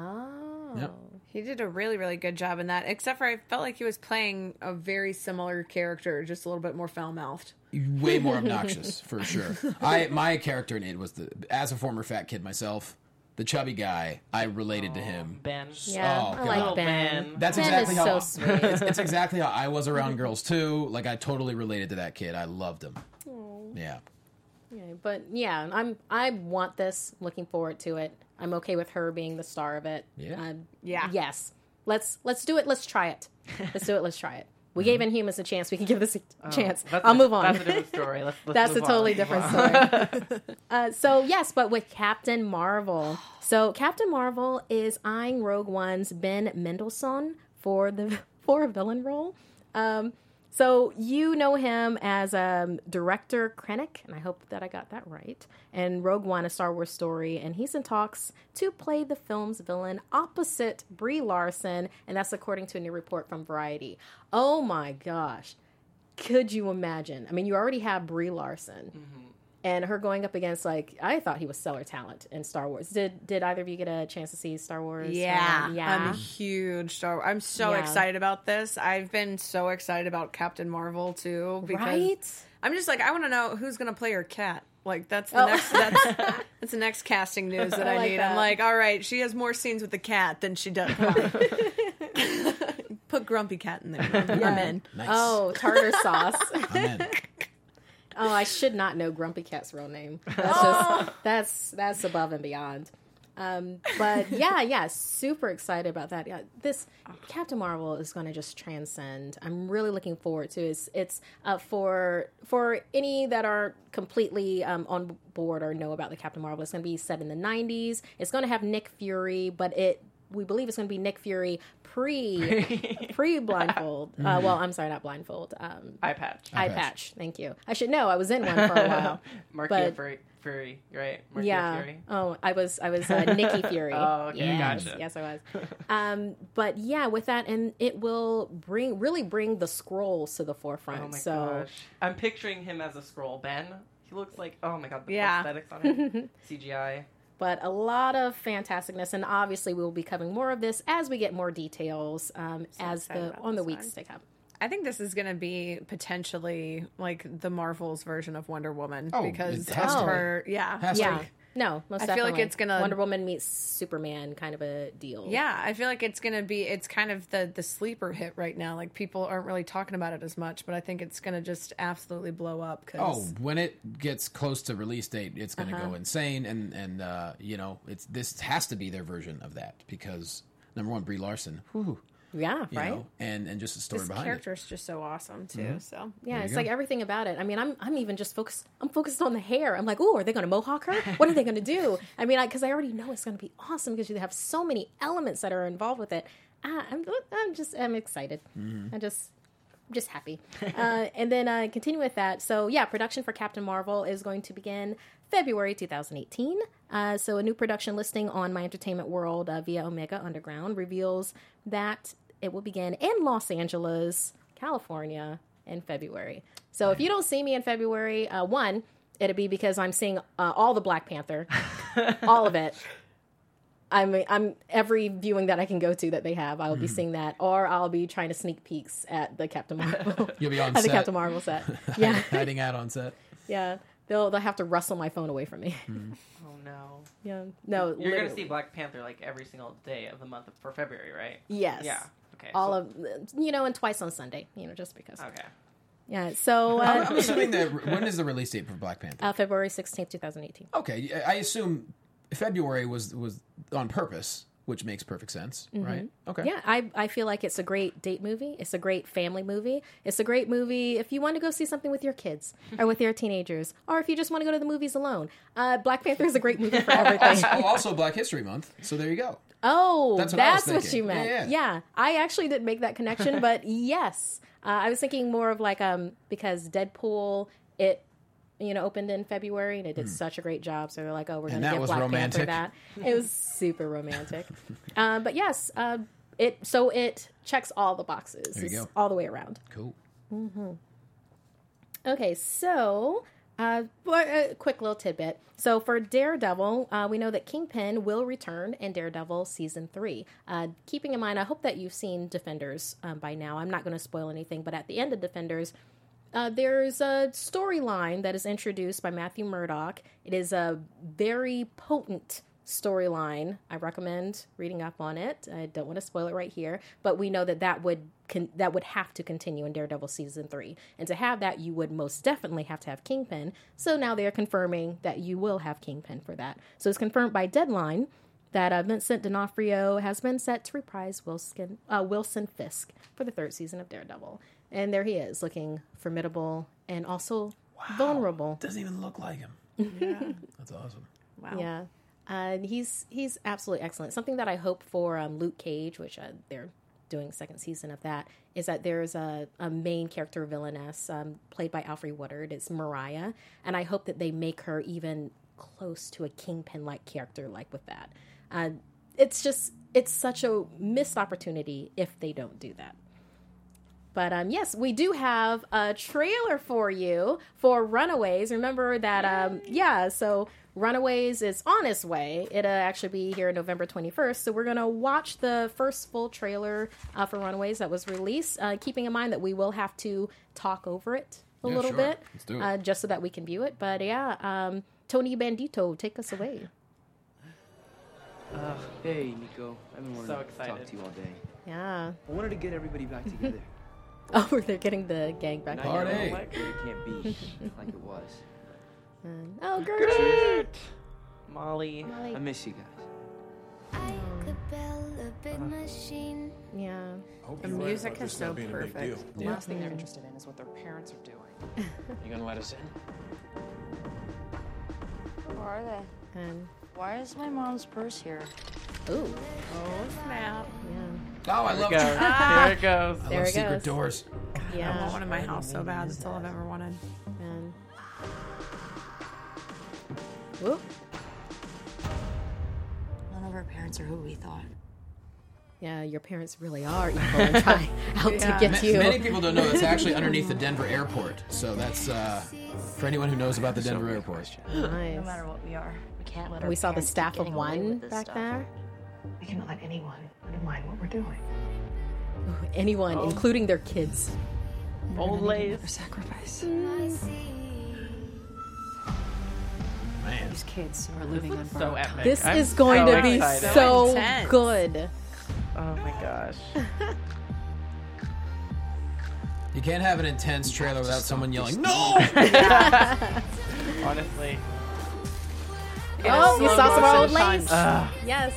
Speaker 1: Oh,
Speaker 11: Yep.
Speaker 4: He did a really, really good job in that, except for I felt like he was playing a very similar character, just a little bit more foul-mouthed.
Speaker 11: Way more obnoxious for sure. I my character in It was the as a former fat kid myself, the chubby guy. I related to him.
Speaker 6: Ben.
Speaker 1: Yeah,
Speaker 11: Oh,
Speaker 1: I
Speaker 11: God.
Speaker 1: like Ben.
Speaker 6: Ben.
Speaker 11: That's
Speaker 1: Ben
Speaker 11: exactly
Speaker 1: is
Speaker 11: how
Speaker 1: so sweet.
Speaker 11: it's, it's exactly how I was around girls too. Like I totally related to that kid. I loved him. Yeah.
Speaker 1: Yeah, but yeah, I'm. I want this. Looking forward to it. I'm okay with her being the star of it.
Speaker 11: Yeah.
Speaker 1: Um,
Speaker 4: Yeah.
Speaker 1: Yes. Let's let's do it. Let's try it. Let's do it. Let's try it. We gave Inhumans a chance. We can give this a
Speaker 6: Oh,
Speaker 1: chance.
Speaker 6: that's
Speaker 1: I'll
Speaker 6: a-
Speaker 1: move on.
Speaker 6: That's a different story. Let's, let's
Speaker 1: That's a
Speaker 6: move
Speaker 1: totally
Speaker 6: on.
Speaker 1: different story. uh, so yes, but with Captain Marvel. So Captain Marvel is eyeing Rogue One's Ben Mendelsohn for the for a villain role. Um, so you know him as um, director Krennic, and I hope that I got that right. And Rogue One, a Star Wars story, and he's in talks to play the film's villain opposite Brie Larson, and that's according to a new report from Variety. Oh my gosh. Could you imagine? I mean, you already have Brie Larson, and her going up against, like, I thought he was stellar talent in Star Wars. Did did either of you get a chance to see Star Wars?
Speaker 4: Yeah,
Speaker 1: Um, yeah.
Speaker 4: I'm a huge Star Wars. I'm so
Speaker 1: Yeah.
Speaker 4: excited about this. I've been so excited about Captain Marvel too, because
Speaker 1: Right?
Speaker 4: I'm just like, I want to know who's going to play her cat. Like that's the
Speaker 1: Oh.
Speaker 4: next that's, that's the next casting news that
Speaker 1: I
Speaker 4: I,
Speaker 1: like
Speaker 4: need.
Speaker 1: that.
Speaker 4: I'm like, all right, she has more scenes with the cat than she does. Put Grumpy Cat in there. I'm in.
Speaker 11: Nice.
Speaker 1: Oh, tartar sauce.
Speaker 11: I'm in.
Speaker 1: Oh, I should not know Grumpy Cat's real name. That's just that's that's above and beyond. Um, but yeah, yeah, super excited about that. Yeah, this Captain Marvel is going to just transcend. I'm really looking forward to it. It's, it's uh, for for any that are completely um, on board or know about the Captain Marvel. It's going to be set in the nineties. It's going to have Nick Fury, but it we believe it's going to be Nick Fury pre pre blindfold. Uh, well, I'm sorry, not blindfold. Um,
Speaker 6: Eye patch.
Speaker 1: Eye patch. Thank you. I should know. I was in one for a while.
Speaker 6: Markia Fury, Fury, right? Markia
Speaker 1: yeah.
Speaker 6: Fury.
Speaker 1: Oh, I was I was uh, Nikki Fury.
Speaker 6: Oh, okay,
Speaker 1: yes,
Speaker 6: gotcha.
Speaker 1: yes, I was. Um, but yeah, with that, and it will bring really bring the scrolls to the forefront.
Speaker 6: Oh my
Speaker 1: so
Speaker 6: gosh, I'm picturing him as a scroll. Ben, he looks like oh my god, the
Speaker 4: Yeah.
Speaker 6: prosthetics on him, C G I.
Speaker 1: But a lot of fantasticness, and obviously we will be covering more of this as we get more details um,
Speaker 4: So
Speaker 1: as
Speaker 4: excited
Speaker 1: the
Speaker 4: about
Speaker 1: on the
Speaker 4: this
Speaker 1: weeks
Speaker 4: one.
Speaker 1: to come.
Speaker 4: I think this is going to be potentially like the Marvel's version of Wonder Woman
Speaker 11: Oh,
Speaker 4: because
Speaker 11: it has
Speaker 4: of
Speaker 11: to be.
Speaker 4: her. Yeah,
Speaker 11: Has to
Speaker 1: Yeah,
Speaker 11: be.
Speaker 1: no, most
Speaker 4: I feel like
Speaker 1: definitely.
Speaker 4: it's gonna-
Speaker 1: Wonder Woman meets Superman kind of a deal.
Speaker 4: Yeah, I feel like it's going to be, it's kind of the, the sleeper hit right now. Like, people aren't really talking about it as much, but I think it's going to just absolutely blow up. Cause,
Speaker 11: Oh, when it gets close to release date, it's going to
Speaker 4: Uh-huh.
Speaker 11: go insane, and and uh, you know, it's this has to be their version of that because number one, Brie Larson, whew,
Speaker 1: yeah,
Speaker 11: you
Speaker 1: right.
Speaker 11: know, and and just the story
Speaker 4: this
Speaker 11: behind
Speaker 4: character is just so awesome, too.
Speaker 11: Mhm.
Speaker 4: So,
Speaker 1: Yeah,
Speaker 11: There
Speaker 1: it's
Speaker 11: you
Speaker 1: like
Speaker 11: go.
Speaker 1: everything about it. I mean, I'm I'm even just focused. I'm focused on the hair. I'm like, oh, are they going to mohawk her? What are they going to do? I mean, because I, I already know it's going to be awesome because you have so many elements that are involved with it. Ah, I'm I'm just I'm excited.
Speaker 11: Mhm.
Speaker 1: I just I'm just happy. uh, and then uh, continue with that. So yeah, production for Captain Marvel is going to begin February twenty eighteen. Uh, so a new production listing on My Entertainment World uh, via Omega Underground reveals that it will begin in Los Angeles, California, in February. So if you don't see me in February, uh, one, it'll be because I'm seeing uh, all the Black Panther, all of it. I'm I'm every viewing that I can go to that they have, I'll be
Speaker 11: Mhm.
Speaker 1: seeing that, or I'll be trying to sneak peeks at the Captain Marvel.
Speaker 11: You'll be on
Speaker 1: at the
Speaker 11: set.
Speaker 1: Captain Marvel set. Yeah,
Speaker 11: hiding out on set.
Speaker 1: yeah. They'll they'll have to rustle my phone away from me.
Speaker 6: Oh no.
Speaker 1: Yeah. No.
Speaker 6: You're
Speaker 1: literally.
Speaker 6: gonna see Black Panther like every single day of the month for February, right?
Speaker 1: Yes.
Speaker 6: Yeah. Okay.
Speaker 1: All
Speaker 6: so-
Speaker 1: of you know, and twice on Sunday. You know, just because.
Speaker 6: Okay.
Speaker 1: Yeah. So uh,
Speaker 11: I'm, I'm assuming that when is the release date for Black Panther?
Speaker 1: uh, February sixteenth, twenty eighteen.
Speaker 11: Okay, I assume February was was on purpose, which makes perfect sense,
Speaker 1: Mhm.
Speaker 11: right? Okay.
Speaker 1: Yeah, I, I feel like it's a great date movie. It's a great family movie. It's a great movie if you want to go see something with your kids or with your teenagers, or if you just want to go to the movies alone. Uh, Black Panther is a great movie for everything.
Speaker 11: also, oh, also Black History Month, so there you go.
Speaker 1: Oh,
Speaker 11: That's
Speaker 1: that's,
Speaker 11: what I was
Speaker 1: what
Speaker 11: thinking.
Speaker 1: you meant.
Speaker 11: Yeah,
Speaker 1: Yeah,
Speaker 11: yeah.
Speaker 1: I actually didn't make that connection, but yes, uh, I was thinking more of like um because Deadpool it you know opened in February and it did such a great job, so they're like, oh, we're
Speaker 11: And
Speaker 1: going to
Speaker 11: that
Speaker 1: give
Speaker 11: was
Speaker 1: Black
Speaker 11: romantic.
Speaker 1: Panther that. It was super romantic, uh, but yes, uh, it so it checks all the boxes.
Speaker 11: There you
Speaker 1: It's
Speaker 11: go.
Speaker 1: all the way around.
Speaker 11: Cool.
Speaker 1: hmm Okay, so uh, for a quick little tidbit. So for Daredevil, uh, we know that Kingpin will return in Daredevil season three. Uh, keeping in mind, I hope that you've seen Defenders um, by now. I'm not going to spoil anything, but at the end of Defenders, uh, there's a storyline that is introduced by Matthew Murdock. It is a very potent storyline. I recommend reading up on it. I don't want to spoil it right here, but we know that that would con- that would have to continue in Daredevil season three, and to have that, you would most definitely have to have Kingpin. So now they are confirming that you will have Kingpin for that. So it's confirmed by Deadline that uh, Vincent D'Onofrio has been set to reprise Wilson uh, Wilson Fisk for the third season of Daredevil, and there he is, looking formidable and also vulnerable.
Speaker 11: Doesn't even look like him.
Speaker 4: Yeah.
Speaker 11: That's awesome.
Speaker 4: Wow.
Speaker 1: Yeah. Uh, he's he's absolutely excellent. Something that I hope for um, Luke Cage, which uh, they're doing second season of that, is that there's a, a main character villainess um, played by Alfre Woodard. It's Mariah, and I hope that they make her even close to a Kingpin-like character, like with that. Uh, it's just it's such a missed opportunity if they don't do that. But um, yes, we do have a trailer for you for Runaways. Remember that, um, yeah, so Runaways is on its way. It'll actually be here November twenty-first. So we're going to watch the first full trailer uh, for Runaways that was released, uh, keeping in mind that we will have to talk over it a
Speaker 11: Yeah,
Speaker 1: little
Speaker 11: sure.
Speaker 1: bit,
Speaker 11: Let's do it.
Speaker 1: Uh, just so that we can view it. But yeah, um, Tony Bandito, take us away.
Speaker 12: Uh, hey, Nico. I've been wanting
Speaker 6: So
Speaker 12: to
Speaker 6: excited.
Speaker 12: talk to you all day.
Speaker 1: Yeah.
Speaker 12: I wanted to get everybody back together.
Speaker 1: Oh, they're getting the gang back
Speaker 12: Now
Speaker 1: together.
Speaker 12: you know, like, it can't be like it was.
Speaker 1: Oh, Gertrude!
Speaker 6: Molly.
Speaker 1: Molly.
Speaker 12: I miss you guys.
Speaker 1: Yeah.
Speaker 4: The music is so perfect.
Speaker 13: The last thing they're interested in is what their parents are doing. You gonna let us in?
Speaker 14: Who are they?
Speaker 1: And
Speaker 14: why is my mom's purse here?
Speaker 1: Ooh.
Speaker 4: Oh, snap.
Speaker 1: Yeah.
Speaker 11: Oh, I
Speaker 6: There
Speaker 11: love
Speaker 6: it goes.
Speaker 4: Ah.
Speaker 6: There it goes.
Speaker 11: I
Speaker 1: There
Speaker 11: love
Speaker 1: it
Speaker 11: secret
Speaker 1: goes.
Speaker 11: doors.
Speaker 1: Yeah.
Speaker 4: I want one in my house so bad. That's all I've ever wanted.
Speaker 1: And whoop.
Speaker 14: None of our parents are who we thought.
Speaker 1: Yeah, your parents really are evil and try out
Speaker 4: Yeah.
Speaker 1: to get
Speaker 11: Ma-
Speaker 1: you.
Speaker 11: Many people don't know that's actually underneath the Denver airport. So that's uh, for anyone who knows about the Denver airport.
Speaker 1: Nice.
Speaker 14: No matter what we are, we can't let our
Speaker 1: We saw the
Speaker 14: parents keep
Speaker 1: staff of
Speaker 14: getting away
Speaker 1: one
Speaker 14: with this
Speaker 1: back
Speaker 14: stuff.
Speaker 1: there.
Speaker 13: We cannot let anyone undermine what we're doing.
Speaker 1: Ooh, anyone,
Speaker 6: Oh.
Speaker 1: including their kids.
Speaker 6: Old lace.
Speaker 13: Sacrifice.
Speaker 11: Man.
Speaker 8: These kids are living on
Speaker 6: So
Speaker 8: borrowed
Speaker 6: epic.
Speaker 8: time.
Speaker 1: This
Speaker 6: I'm
Speaker 1: is going
Speaker 6: so
Speaker 1: to be
Speaker 6: excited.
Speaker 1: so
Speaker 4: Intense.
Speaker 1: good.
Speaker 6: Oh my gosh.
Speaker 11: You can't have an intense trailer without someone yelling, "No!"
Speaker 6: Honestly.
Speaker 1: Oh, you
Speaker 4: slow
Speaker 1: saw some
Speaker 4: motion
Speaker 1: old
Speaker 4: shot.
Speaker 1: lace.
Speaker 6: Uh,
Speaker 1: Yes.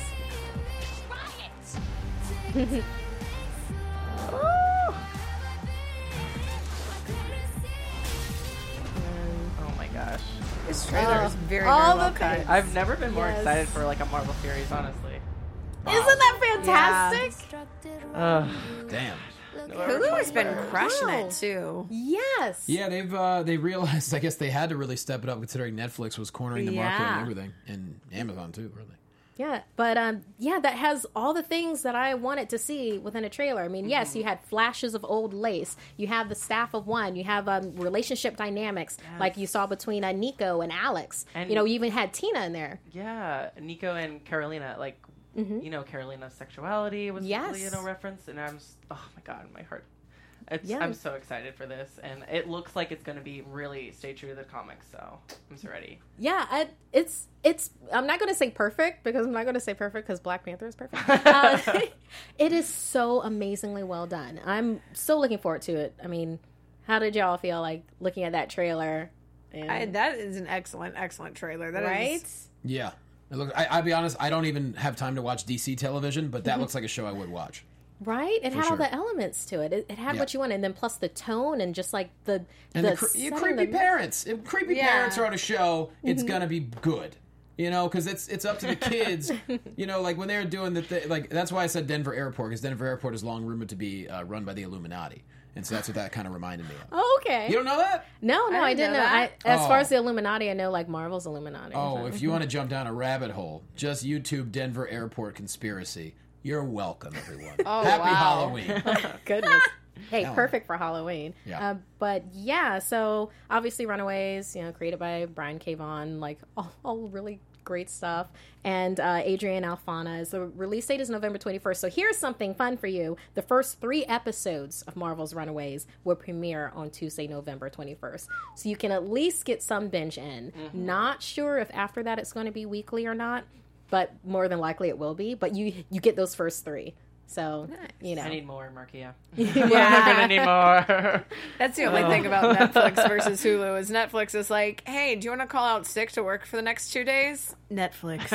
Speaker 6: oh my gosh.
Speaker 4: This trailer
Speaker 1: Oh,
Speaker 4: is very, very
Speaker 1: all
Speaker 4: well
Speaker 1: the
Speaker 4: cut.
Speaker 1: things.
Speaker 6: I've never been more
Speaker 1: Yes.
Speaker 6: excited for like a Marvel series, honestly.
Speaker 1: Isn't that fantastic?
Speaker 6: Ugh.
Speaker 11: Damn.
Speaker 4: Hulu has been crushing
Speaker 1: Wow.
Speaker 4: it too.
Speaker 1: Yes.
Speaker 11: Yeah, they've uh, they realized. I guess they had to really step it up, considering Netflix was cornering the market
Speaker 4: Yeah.
Speaker 11: and everything, and Amazon too. Really.
Speaker 1: Yeah, but um, yeah, that has all the things that I wanted to see within a trailer. I mean, yes, you had flashes of old lace. You have the staff of one. You have um, relationship dynamics, like you saw between uh, Nico and Alex.
Speaker 6: And-
Speaker 1: you know, you even had Tina in there.
Speaker 6: Yeah, Nico and Carolina, like, you know, Carolina's sexuality was
Speaker 1: Yes.
Speaker 6: really, you know, referenced, and I'm, s- oh my god, my heart. It's,
Speaker 1: Yeah.
Speaker 6: I'm so excited for this, and it looks like it's going to be really stay true to the comics, so I'm so ready.
Speaker 1: Yeah, I, it's it's. I'm not going to say perfect because I'm not going to say perfect because Black Panther is perfect. Uh, it is so amazingly well done. I'm so looking forward to it. I mean, how did y'all feel like looking at that trailer? And,
Speaker 4: I, that is an excellent, excellent trailer. That
Speaker 1: right?
Speaker 4: is-
Speaker 11: Yeah. It look, I, I'll be honest. I don't even have time to watch D C television, but that looks like a show I would watch.
Speaker 1: Right? It
Speaker 11: For
Speaker 1: had all
Speaker 11: sure.
Speaker 1: the elements to it. It, it had
Speaker 11: Yeah.
Speaker 1: what you wanted, and then plus the tone and just like the
Speaker 11: And
Speaker 1: the,
Speaker 11: the, cre- you
Speaker 1: setting,
Speaker 11: creepy
Speaker 1: the-
Speaker 11: parents. If creepy
Speaker 1: Yeah.
Speaker 11: parents are on a show, it's
Speaker 1: Mhm.
Speaker 11: gonna be good. You know, because it's it's up to the kids. You know, like when they're doing the th- like that's why I said Denver Airport, because Denver Airport is long rumored to be uh, run by the Illuminati, and so that's what that kind of reminded me of.
Speaker 1: Oh, okay.
Speaker 11: You don't know that?
Speaker 1: No, no,
Speaker 4: I
Speaker 1: I
Speaker 4: didn't
Speaker 1: didn't
Speaker 4: know
Speaker 1: know. I,
Speaker 4: that.
Speaker 1: as far
Speaker 11: Oh.
Speaker 1: as the Illuminati, I know like Marvel's Illuminati.
Speaker 11: Oh,
Speaker 1: so.
Speaker 11: if you want to jump down a rabbit hole, just YouTube Denver Airport conspiracy. You're welcome, everyone.
Speaker 1: Oh,
Speaker 11: Happy
Speaker 1: wow.
Speaker 11: Halloween.
Speaker 1: Goodness. Hey,
Speaker 11: Hell.
Speaker 1: perfect for Halloween.
Speaker 11: Yeah.
Speaker 1: Uh, but yeah, so obviously Runaways, you know, created by Brian K. Vaughan, like all, all really great stuff. And uh, Adrian Alphonse. The release date is November twenty-first. So here's something fun for you. The first three episodes of Marvel's Runaways will premiere on Tuesday, November twenty-first. So you can at least get some binge in.
Speaker 6: Mm-hmm.
Speaker 1: Not sure if after that it's going to be weekly or not, but more than likely it will be. But you you get those first three. So, you know.
Speaker 6: I need more, Markia.
Speaker 1: Yeah.
Speaker 6: I'm gonna need more.
Speaker 4: That's the only
Speaker 6: Oh.
Speaker 4: thing about Netflix versus Hulu is Netflix is like, hey, do you want to call out sick to work for the next two days? Netflix.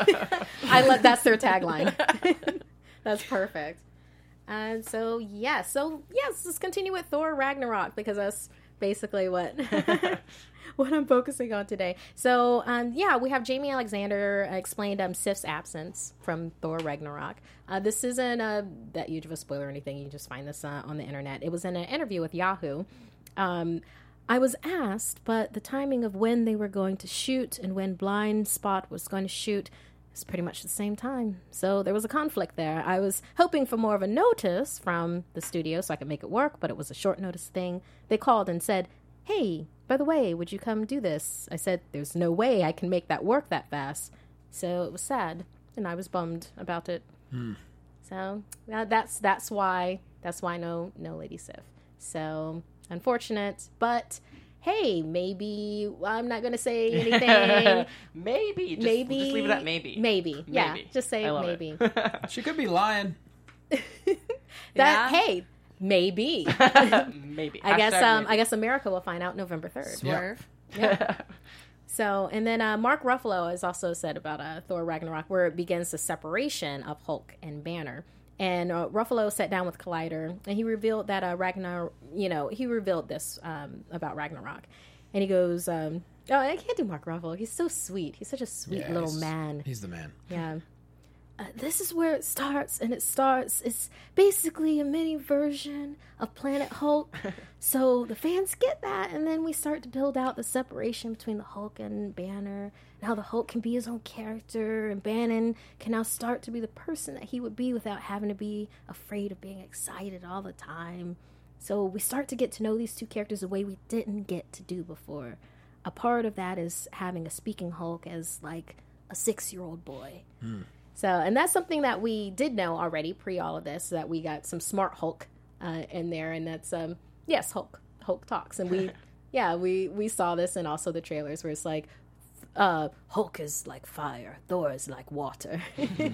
Speaker 1: I love that's their tagline. That's perfect. And so yeah, so yes, let's continue with Thor Ragnarok because that's basically what what I'm focusing on today. So um, yeah, we have Jamie Alexander explained um, Sif's absence from Thor Ragnarok. Uh, this isn't a, that huge of a spoiler or anything. You can just find this uh, on the internet. It was in an interview with Yahoo. Um, I was asked, but the timing of when they were going to shoot and when Blind Spot was going to shoot is pretty much the same time. So there was a conflict there. I was hoping for more of a notice from the studio so I could make it work, but it was a short notice thing. They called and said, hey, by the way, would you come do this? I said, there's no way I can make that work that fast. So it was sad, and I was bummed about it.
Speaker 11: Hmm.
Speaker 1: So uh, that's that's why that's why no no Lady Sif. So unfortunate, but hey, maybe I'm not gonna say anything.
Speaker 6: Maybe. Just,
Speaker 1: maybe
Speaker 6: just leave it at maybe.
Speaker 1: Maybe, yeah.
Speaker 6: Maybe.
Speaker 1: Just say
Speaker 6: I love
Speaker 1: maybe.
Speaker 6: it.
Speaker 11: She could be lying.
Speaker 1: That hey, maybe.
Speaker 6: Maybe.
Speaker 1: I guess
Speaker 6: Hashtag
Speaker 1: um
Speaker 6: maybe.
Speaker 1: I guess America will find out November third.
Speaker 4: Swerve.
Speaker 1: Yeah. So, and then uh, Mark Ruffalo has also said about uh, Thor Ragnarok, where it begins the separation of Hulk and Banner. And uh, Ruffalo sat down with Collider, and he revealed that uh, Ragnar, you know, he revealed this um, about Ragnarok. And he goes, um, oh, I can't do Mark Ruffalo. He's so sweet. He's such a sweet
Speaker 11: Yeah,
Speaker 1: little
Speaker 11: he's-
Speaker 1: man.
Speaker 11: He's the man.
Speaker 1: Yeah. Uh, this is where it starts, and it starts. It's basically a mini version of Planet Hulk. So the fans get that, and then we start to build out the separation between the Hulk and Banner, and how the Hulk can be his own character, and Bannon can now start to be the person that he would be without having to be afraid of being excited all the time. So we start to get to know these two characters the way we didn't get to do before. A part of that is having a speaking Hulk as like a six-year-old boy.
Speaker 11: Hmm.
Speaker 1: So, and that's something that we did know already pre all of this, that we got some smart Hulk uh, in there, and that's um yes, Hulk Hulk talks, and we yeah we we saw this in also the trailers where it's like uh Hulk is like fire, Thor is like water,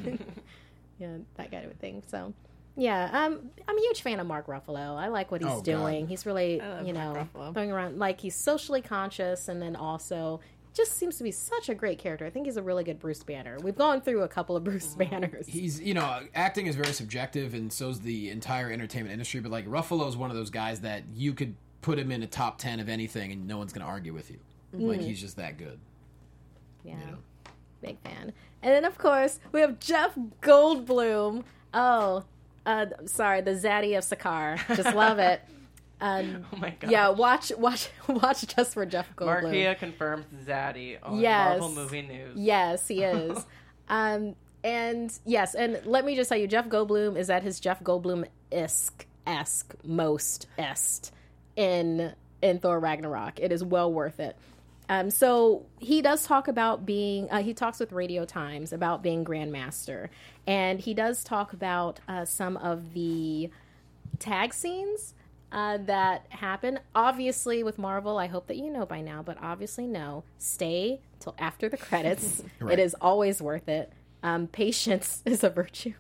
Speaker 1: yeah, that kind of thing. So yeah, um, I'm a huge fan of Mark Ruffalo. I like what he's
Speaker 4: Oh,
Speaker 1: doing.
Speaker 4: God.
Speaker 1: He's really
Speaker 4: I love
Speaker 1: you
Speaker 4: Mark
Speaker 1: know
Speaker 4: Ruffalo.
Speaker 1: going around like he's socially conscious, and then also just seems to be such a great character. I think he's a really good Bruce Banner. We've gone through a couple of Bruce Banners.
Speaker 11: He's, you know, acting is very subjective, and so's the entire entertainment industry. But like Ruffalo's one of those guys that you could put him in a top ten of anything, and no one's going to argue with you. Like
Speaker 1: Mhm.
Speaker 11: he's just that good.
Speaker 1: Yeah, big fan. And then of course we have Jeff Goldblum. Oh, uh, sorry, the Zaddy of Sakaar. Just love it. Um,
Speaker 6: Oh my god.
Speaker 1: yeah, watch, watch, watch just for Jeff Goldblum.
Speaker 6: Markia confirms Zaddy on
Speaker 1: Yes.
Speaker 6: Marvel Movie News.
Speaker 1: Yes, he is. um, and yes, and let me just tell you, Jeff Goldblum is at his Jeff Goldblum-esque, esque, most est in in Thor Ragnarok. It is well worth it. Um, so he does talk about being, uh, he talks with Radio Times about being Grandmaster. And he does talk about uh, some of the tag scenes uh, that happen. Obviously, with Marvel, I hope that you know by now, but obviously no. Stay till after the credits.
Speaker 11: Right.
Speaker 1: It is always worth it. Um, patience is a virtue.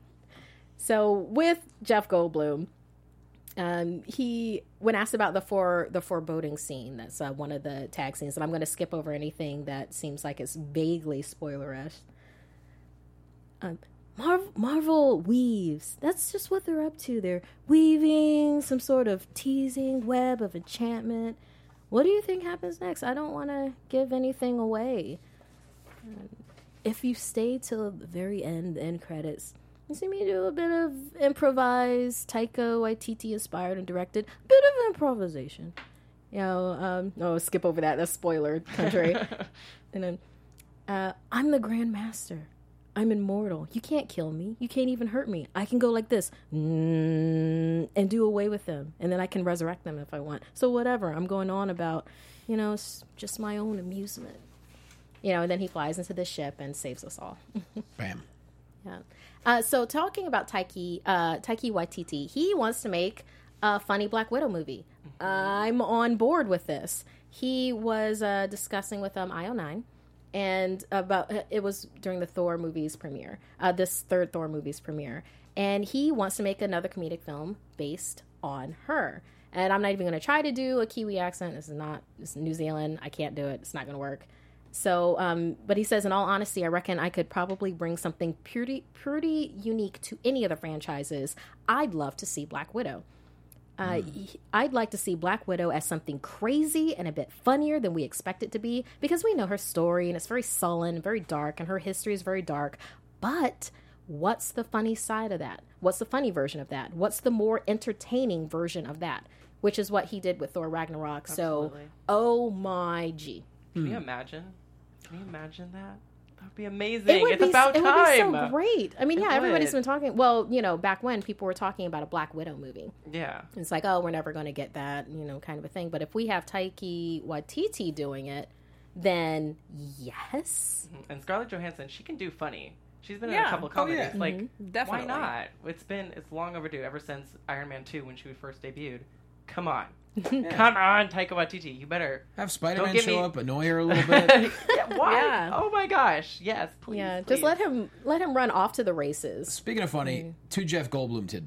Speaker 1: So with Jeff Goldblum, um, he when asked about the for the foreboding scene, that's uh, one of the tag scenes, and I'm going to skip over anything that seems like it's vaguely spoilerish. Um, Marvel, Marvel weaves. That's just what they're up to. They're weaving some sort of teasing web of enchantment. What do you think happens next? I don't want to give anything away. Um, if you stay till the very end, the end credits, you see me do a bit of improvised, Taika Waititi inspired and directed, bit of improvisation. You know, um, oh, skip over that. That's spoiler country. And then, uh, I'm the Grand Master. I'm immortal. You can't kill me. You can't even hurt me. I can go like this mm, and do away with them. And then I can resurrect them if I want. So whatever. I'm going on about, you know, it's just my own amusement. You know, and then he flies into the ship and saves us all.
Speaker 11: Bam.
Speaker 1: Yeah. Uh, so talking about Taiki, uh, Taiki Waititi, he wants to make a funny Black Widow movie. I'm on board with this. He was uh, discussing with um, I O nine, and about it was during the Thor movie's premiere, uh, this third Thor movie's premiere, and he wants to make another comedic film based on her. And I'm not even going to try to do a Kiwi accent. This is not this is New Zealand. I can't do it. It's not going to work. So, um, but he says, in all honesty, I reckon I could probably bring something pretty, pretty unique to any of the franchises. I'd love to see Black Widow. Uh, mm. I'd like to see Black Widow as something crazy and a bit funnier than we expect it to be, because we know her story and it's very sullen, very dark, and her history is very dark. But what's the funny side of that? What's the funny version of that? What's the more entertaining version of that? Which is what he did with Thor Ragnarok.
Speaker 6: Absolutely.
Speaker 1: So, oh my G.
Speaker 6: Can you imagine? Can you imagine that? That would be amazing.
Speaker 1: It would
Speaker 6: it's
Speaker 1: be,
Speaker 6: about
Speaker 1: it
Speaker 6: time.
Speaker 1: would be so great. I mean,
Speaker 6: It
Speaker 1: yeah, everybody's
Speaker 6: would.
Speaker 1: been talking. Well, you know, back when people were talking about a Black Widow movie.
Speaker 6: Yeah.
Speaker 1: It's like, oh, we're never going to get that, you know, kind of a thing. But if we have Taiki Waititi doing it, then yes.
Speaker 6: And Scarlett Johansson, she can do funny. She's been in
Speaker 4: Yeah.
Speaker 6: a couple
Speaker 4: Oh,
Speaker 6: comedies.
Speaker 4: yeah.
Speaker 6: Like,
Speaker 4: Mhm. Definitely.
Speaker 6: why not? It's been it's long overdue ever since Iron Man two when she first debuted. Come on. Come on, Taika Waititi. You better
Speaker 11: Have Spider-Man
Speaker 6: don't give
Speaker 11: show
Speaker 6: me-
Speaker 11: up, annoy her a little bit.
Speaker 6: yeah, why?
Speaker 1: Yeah.
Speaker 6: Oh my gosh. Yes, please.
Speaker 1: Yeah,
Speaker 6: please.
Speaker 1: just let him let him run off to the races.
Speaker 11: Speaking of funny,
Speaker 1: Mm.
Speaker 11: two Jeff Goldblum tidbits.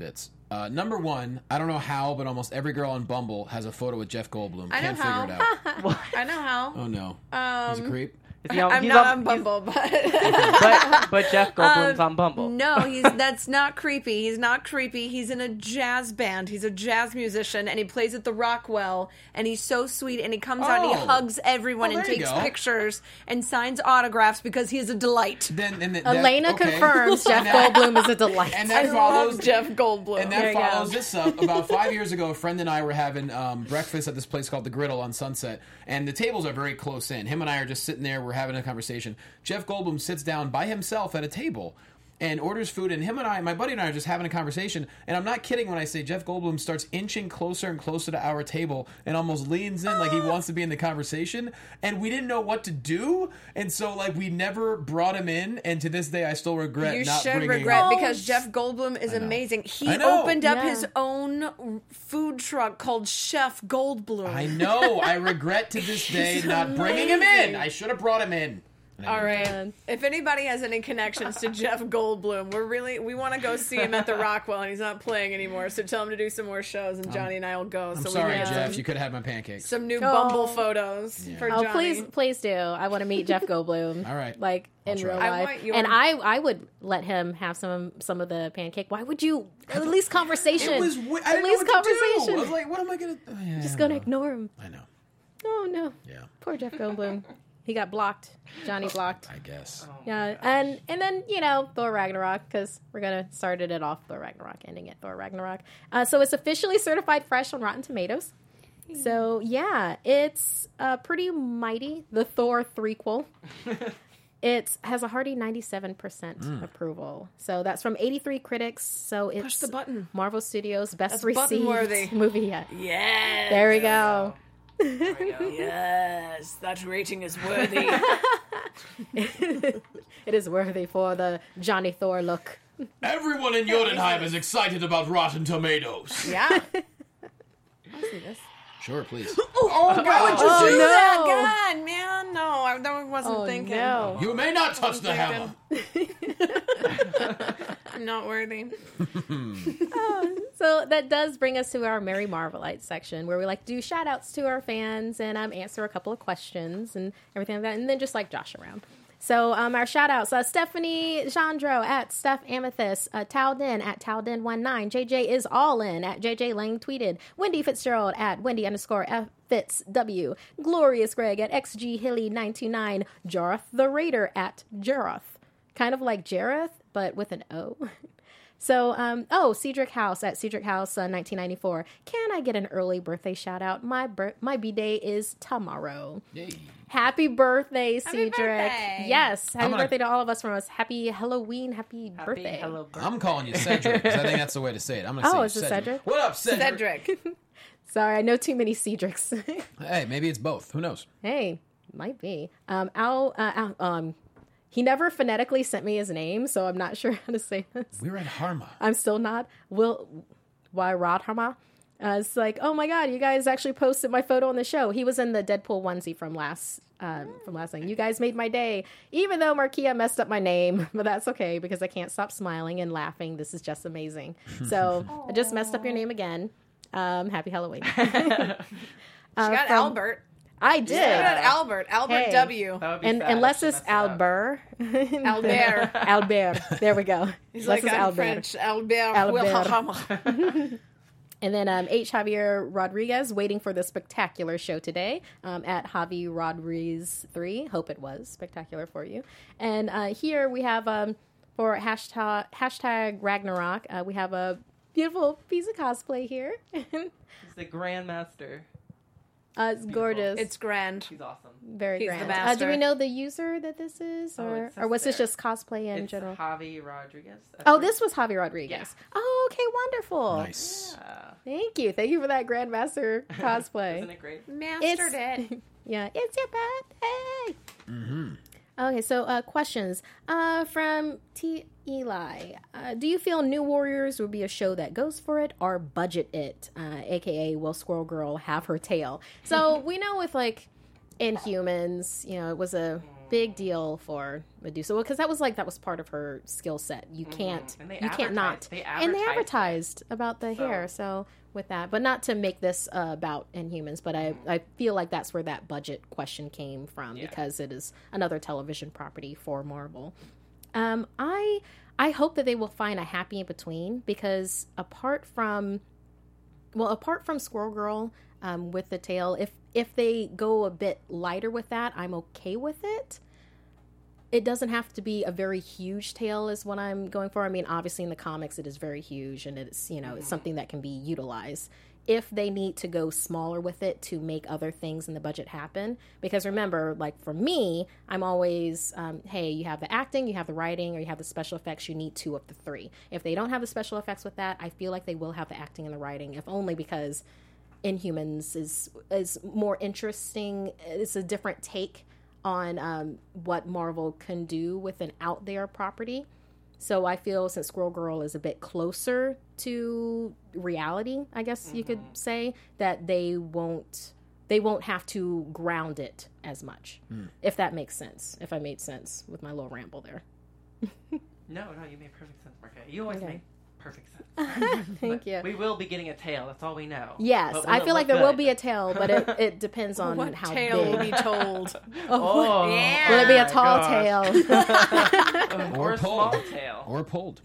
Speaker 11: Uh, number one, I don't know how, but almost every girl on Bumble has a photo with Jeff Goldblum.
Speaker 4: I know
Speaker 11: Can't
Speaker 4: how.
Speaker 11: figure it out.
Speaker 4: I know how.
Speaker 11: Oh no,
Speaker 4: Um,
Speaker 11: he's a creep.
Speaker 6: Is he on-
Speaker 4: I'm
Speaker 6: he's
Speaker 4: not
Speaker 6: on-
Speaker 4: on Bumble, but
Speaker 6: but, but Jeff Goldblum's
Speaker 4: Um,
Speaker 6: on Bumble.
Speaker 4: No, he's that's not creepy. He's not creepy. He's in a jazz band. He's a jazz musician, and he plays at the Rockwell. And he's so sweet. And he comes out and he
Speaker 11: Oh.
Speaker 4: hugs everyone
Speaker 11: Oh,
Speaker 4: and
Speaker 11: there you
Speaker 4: takes
Speaker 11: go.
Speaker 4: pictures and signs autographs because he is a delight.
Speaker 11: Then, and that-
Speaker 1: Elena
Speaker 11: okay.
Speaker 1: confirms Jeff
Speaker 11: And that-
Speaker 1: Goldblum is a delight.
Speaker 11: And that
Speaker 4: I
Speaker 11: follows
Speaker 4: love Jeff Goldblum.
Speaker 11: And
Speaker 1: There
Speaker 11: that
Speaker 1: you go.
Speaker 11: follows this up. About five years ago, a friend and I were having um, breakfast at this place called The Griddle on Sunset, and the tables are very close in. Him and I are just sitting there. We're having a conversation. Jeff Goldblum sits down by himself at a table and orders food, and him and I, my buddy and I, are just having a conversation. And I'm not kidding when I say Jeff Goldblum starts inching closer and closer to our table and almost leans in like he wants to be in the conversation. And we didn't know what to do, and so like we never brought him in. And to this day, I still regret
Speaker 4: You
Speaker 11: not
Speaker 4: should
Speaker 11: bringing.
Speaker 4: regret because Jeff Goldblum is
Speaker 11: I know.
Speaker 4: amazing. He
Speaker 11: I know.
Speaker 4: opened up
Speaker 1: Yeah.
Speaker 4: his own food truck called Chef Goldblum.
Speaker 11: I know. I regret to this day
Speaker 4: He's
Speaker 11: not bringing him in.
Speaker 4: amazing.
Speaker 11: I should have brought him in.
Speaker 4: All right. If anybody has any connections to Jeff Goldblum, we're really we want to go see him at the Rockwell, and he's not playing anymore. So tell him to do some more shows, and Johnny and I will go.
Speaker 11: I'm
Speaker 4: so
Speaker 11: sorry,
Speaker 4: we can get
Speaker 11: Jeff.
Speaker 4: some,
Speaker 11: You could have had my pancakes.
Speaker 4: some new
Speaker 1: Oh.
Speaker 4: Bumble photos for
Speaker 1: Oh,
Speaker 4: Johnny.
Speaker 1: please, please do. I want to meet Jeff Goldblum.
Speaker 11: All right.
Speaker 1: Like in
Speaker 11: try.
Speaker 1: real
Speaker 4: I
Speaker 1: life.
Speaker 4: want your-
Speaker 1: And I, I would let him have some some of the pancake. Why would you? At least conversation.
Speaker 11: It was. wi- I
Speaker 1: At
Speaker 11: didn't
Speaker 1: least
Speaker 11: know what to do.
Speaker 1: conversation.
Speaker 11: I was like, what am I gonna? Oh, yeah,
Speaker 1: Just
Speaker 11: I
Speaker 1: gonna
Speaker 11: don't know.
Speaker 1: ignore him.
Speaker 11: I know.
Speaker 1: Oh no.
Speaker 11: Yeah.
Speaker 1: Poor Jeff Goldblum. He got blocked. Johnny blocked.
Speaker 11: I guess.
Speaker 1: Yeah, and and then you know Thor Ragnarok, because we're gonna start it off Thor Ragnarok, ending it Thor Ragnarok. Uh, so it's officially certified fresh on Rotten Tomatoes. So yeah, it's uh, pretty mighty. The Thor threequel. It has a hearty ninety-seven percent
Speaker 11: Mm.
Speaker 1: approval. So that's from eighty-three critics. So it's
Speaker 4: Push the button.
Speaker 1: Marvel Studios' best
Speaker 4: That's
Speaker 1: received
Speaker 4: button-worthy.
Speaker 1: movie yet.
Speaker 4: Yes.
Speaker 1: There we go.
Speaker 4: Yes, that rating is worthy.
Speaker 1: It is worthy for the Johnny Thor look.
Speaker 5: Everyone in Jotunheim is excited about Rotten Tomatoes.
Speaker 1: Yeah. I see this.
Speaker 11: Sure, please.
Speaker 4: Oh, God,
Speaker 1: God.
Speaker 4: would you
Speaker 1: Oh,
Speaker 4: do
Speaker 1: no.
Speaker 4: that? God, man, no, I, I wasn't
Speaker 1: Oh,
Speaker 4: thinking.
Speaker 1: no.
Speaker 5: You may not touch the
Speaker 4: Thinking.
Speaker 5: hammer.
Speaker 4: I'm not worthy.
Speaker 1: So that does bring us to our Merry Marvelites section, where we like to do shout outs to our fans and um, answer a couple of questions and everything like that, and then just like josh around. So um, our shout outs, uh, Stephanie Jandro at Steph Amethyst, uh, Talden at Talden nineteen, J J is all in at J J Lang tweeted, Wendy Fitzgerald at Wendy underscore F Fitz W, Glorious Greg at X G Hilly nine two nine, Jareth the Raider at Jareth, kind of like Jareth, but with an O. So, um, oh, Cedric House at Cedric House uh, nineteen ninety-four. Can I get an early birthday shout out? My bir- my b-day is tomorrow.
Speaker 11: Yay.
Speaker 1: Happy birthday,
Speaker 4: Happy
Speaker 1: Cedric.
Speaker 4: birthday.
Speaker 1: Yes. Happy
Speaker 11: I'm gonna-
Speaker 1: birthday to all of us from us. Happy Halloween. Happy,
Speaker 6: Happy
Speaker 1: birthday.
Speaker 6: hello birthday.
Speaker 11: I'm calling you Cedric because I think that's the way to say it. I'm gonna
Speaker 1: Oh,
Speaker 11: say
Speaker 1: is it Cedric?
Speaker 11: What up, Cedric?
Speaker 4: Cedric.
Speaker 1: Sorry, I know too many Cedrics.
Speaker 11: Hey, maybe it's both. Who knows?
Speaker 1: Hey, might be. Um, Al, uh, Al, um, he never phonetically sent me his name, so I'm not sure how to say this.
Speaker 11: We're at Harma.
Speaker 1: I'm still not. Will why Radharma? Uh, it's like, oh my god, you guys actually posted my photo on the show. He was in the Deadpool onesie from last um, from last thing. You guys made my day, even though Markia messed up my name, but that's okay because I can't stop smiling and laughing. This is just amazing. So I just messed up your name again. Um, happy Halloween.
Speaker 4: She got
Speaker 1: from-
Speaker 4: Albert.
Speaker 1: I did.
Speaker 4: She got Albert. Albert
Speaker 1: Hey.
Speaker 4: W.
Speaker 6: That would be
Speaker 1: And
Speaker 6: sad
Speaker 1: unless
Speaker 6: if
Speaker 1: it's
Speaker 6: she messed it up.
Speaker 1: Albert.
Speaker 4: Albert.
Speaker 1: Albert. There we go.
Speaker 4: He's
Speaker 1: Unless
Speaker 4: like,
Speaker 1: it's
Speaker 4: I'm French. Albert.
Speaker 1: Albert. And then um, H. Javier Rodriguez waiting for the spectacular show today um, at Javi Rodriguez three. Hope it was spectacular for you. And uh, here we have um, for hashtag, hashtag Ragnarok, uh, we have a beautiful piece of cosplay here.
Speaker 6: He's the Grandmaster.
Speaker 1: Uh, it's gorgeous.
Speaker 4: It's grand.
Speaker 6: He's awesome.
Speaker 1: Very
Speaker 4: He's the
Speaker 1: grand. Uh, do
Speaker 4: master.
Speaker 1: we know the user that this is?
Speaker 6: Oh,
Speaker 1: Or,
Speaker 6: it says
Speaker 1: or was this
Speaker 6: there.
Speaker 1: just cosplay in
Speaker 6: It's
Speaker 1: general?
Speaker 6: Javi Rodriguez. That's
Speaker 1: Oh,
Speaker 6: right.
Speaker 1: this was Javi Rodriguez.
Speaker 6: Yeah.
Speaker 1: Oh, okay, wonderful.
Speaker 11: Nice.
Speaker 6: Yeah.
Speaker 1: Thank you. Thank you for that Grandmaster cosplay.
Speaker 6: Isn't it great?
Speaker 4: Mastered
Speaker 1: It's-
Speaker 4: it.
Speaker 1: Yeah, it's your birthday.
Speaker 11: Mm-hmm.
Speaker 1: Okay, so uh, questions uh, from T. Eli. Uh, do you feel New Warriors would be a show that goes for it or budget it, uh, aka will Squirrel Girl have her tail? So we know with like Inhumans, you know, it was a big deal for Medusa. Well, because that was like that was part of her skill set. You can't,
Speaker 6: Mm-hmm. And they
Speaker 1: you can't not.
Speaker 6: advertised- they
Speaker 1: and they
Speaker 6: advertised
Speaker 1: advertised about the
Speaker 6: So-
Speaker 1: hair. So with that, but not to make this uh, about Inhumans, but I I feel like that's where that budget question came from
Speaker 6: Yeah.
Speaker 1: because it is another television property for Marvel. Um, I I hope that they will find a happy in between because apart from, well, apart from Squirrel Girl um, with the tail, if if they go a bit lighter with that, I'm okay with it. It doesn't have to be a very huge tail is what I'm going for. I mean, obviously in the comics it is very huge and it's, you know, it's something that can be utilized. If they need to go smaller with it to make other things in the budget happen, because remember, like for me, I'm always, um, hey, you have the acting, you have the writing, or you have the special effects, you need two of the three. If they don't have the special effects with that, I feel like they will have the acting and the writing, if only because Inhumans is is more interesting. It's a different take on um, what Marvel can do with an out there property. So I feel since Squirrel Girl is a bit closer to reality, I guess mm-hmm. you could say, that they won't they won't have to ground it as much. Mm. If that makes sense. If I made sense with my little ramble there.
Speaker 6: No, no, you made perfect sense, Marquette. You always
Speaker 1: Okay.
Speaker 6: make perfect sense.
Speaker 1: Thank
Speaker 6: But
Speaker 1: you.
Speaker 6: We will be getting a tail. That's all we know.
Speaker 1: Yes,
Speaker 6: But will
Speaker 1: I
Speaker 6: it
Speaker 1: feel like
Speaker 6: look
Speaker 1: there will
Speaker 6: good?
Speaker 1: be a tail, but it, it depends on
Speaker 4: What
Speaker 1: how
Speaker 4: tale
Speaker 1: big.
Speaker 4: will be told?
Speaker 6: Oh,
Speaker 4: yeah.
Speaker 1: Will it be a
Speaker 6: my
Speaker 1: tall
Speaker 6: gosh.
Speaker 1: tail?
Speaker 6: or
Speaker 11: Or
Speaker 6: a small
Speaker 11: pulled.
Speaker 6: tail.
Speaker 11: Or pulled.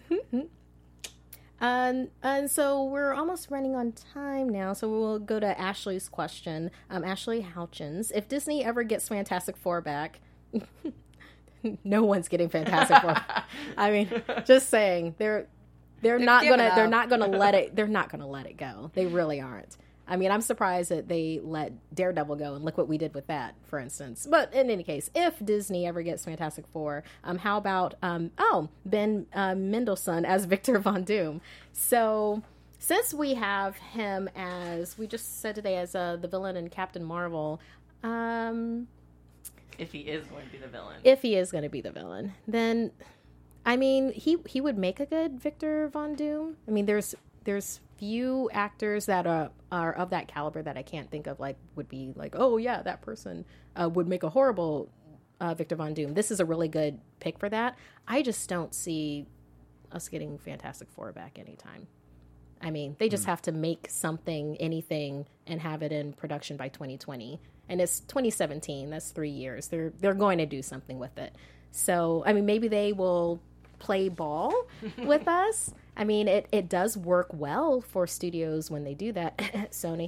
Speaker 1: Um, and so we're almost running on time now, so we'll go to Ashley's question. Um, Ashley Houchins, if Disney ever gets Fantastic Four back, no one's getting Fantastic Four. I mean, just saying, they're they're,
Speaker 4: They've
Speaker 1: not
Speaker 4: given
Speaker 1: gonna
Speaker 4: up.
Speaker 1: they're not gonna let it they're not gonna let it go. They really aren't. I mean, I'm surprised that they let Daredevil go, and look what we did with that, for instance. But in any case, if Disney ever gets Fantastic Four, um, how about, um, oh, Ben uh, Mendelsohn as Victor Von Doom? So since we have him as, we just said today, as uh, the villain in Captain Marvel, um,
Speaker 6: If he is going to be the villain.
Speaker 1: if he is going to be the villain, then, I mean, he, he would make a good Victor Von Doom. I mean, there's there's few actors that are are of that caliber that I can't think of, like, would be like, oh yeah, that person uh, would make a horrible uh, Victor Von Doom. This is a really good pick for that. I just don't see us getting Fantastic Four back anytime. I mean, they just
Speaker 11: Hmm.
Speaker 1: have to make something, anything, and have it in production by twenty twenty. And it's twenty seventeen. That's three years. They're they're going to do something with it. So, I mean, maybe they will play ball with us. I mean, it, it does work well for studios when they do that. Sony.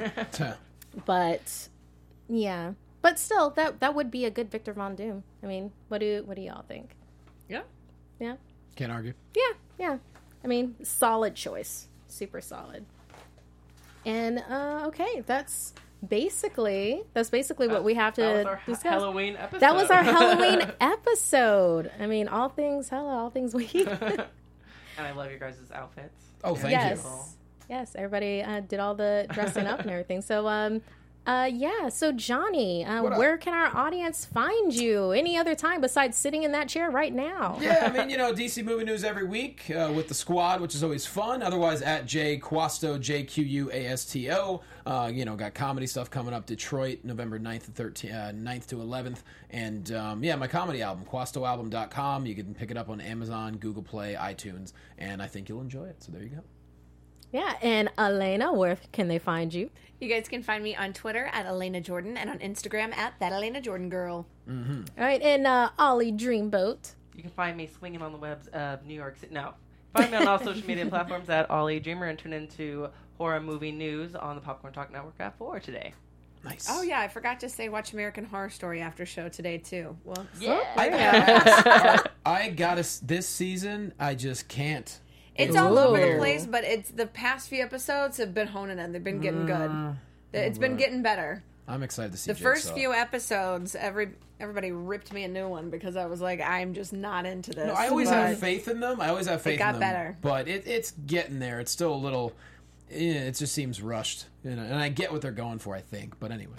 Speaker 1: But, yeah. But still, that that would be a good Victor Von Doom. I mean, what do what do y'all think?
Speaker 4: Yeah.
Speaker 1: Yeah?
Speaker 11: Can't argue.
Speaker 1: Yeah, yeah. I mean, solid choice. Super solid. And, uh, okay, that's basically, that's basically what we have to
Speaker 6: That was our
Speaker 1: discuss.
Speaker 6: Halloween episode.
Speaker 1: That was our Halloween episode. I mean, all things hello, all things we.
Speaker 6: And I love your guys' outfits.
Speaker 11: Oh, thank
Speaker 1: yes.
Speaker 11: you.
Speaker 1: Yes, everybody uh, did all the dressing up and everything. So, um, uh, yeah. So, Johnny, uh,
Speaker 11: What up?
Speaker 1: where can our audience find you any other time besides sitting in that chair right now?
Speaker 11: Yeah, I mean, you know, D C movie news every week uh, with the squad, which is always fun. Otherwise, at J Quasto, J Q U A S T O. Uh, you know, got comedy stuff coming up. Detroit, November ninth to thirteenth, uh, ninth to eleventh. And, um, yeah, my comedy album, quasto album dot com. You can pick it up on Amazon, Google Play, iTunes, and I think you'll enjoy it. So there you go.
Speaker 1: Yeah, and Elena, where can they find you?
Speaker 4: You guys can find me on Twitter at Elena Jordan and on Instagram at That Elena Jordan Girl.
Speaker 11: Mm-hmm.
Speaker 1: All right, and uh, Ollie Dreamboat.
Speaker 6: You can find me swinging on the webs of New York City. No. Find me on all social media platforms at Ollie Dreamer and tune into horror movie news on the Popcorn Talk Network app for today.
Speaker 11: Nice.
Speaker 4: Oh, yeah, I forgot to say watch American Horror Story after show today, too. Well,
Speaker 6: Yeah.
Speaker 11: I, got, I got us this season. I just can't.
Speaker 4: It's
Speaker 11: It's
Speaker 4: all over
Speaker 11: weird.
Speaker 4: the place, but it's the past few episodes have been honing in. They've been getting
Speaker 11: Mm,
Speaker 4: good. It's been
Speaker 11: right.
Speaker 4: getting better.
Speaker 11: I'm excited to see
Speaker 4: The first
Speaker 11: Jigsaw.
Speaker 4: few episodes, every everybody ripped me a new one because I was like, I'm just not into this.
Speaker 11: No, I always
Speaker 4: But
Speaker 11: have faith in them. I always have faith
Speaker 4: got
Speaker 11: in them.
Speaker 4: better.
Speaker 11: But it, it's getting there. It's still a little. Yeah, it just seems rushed. You know, and I get what they're going for, I think. But anyways.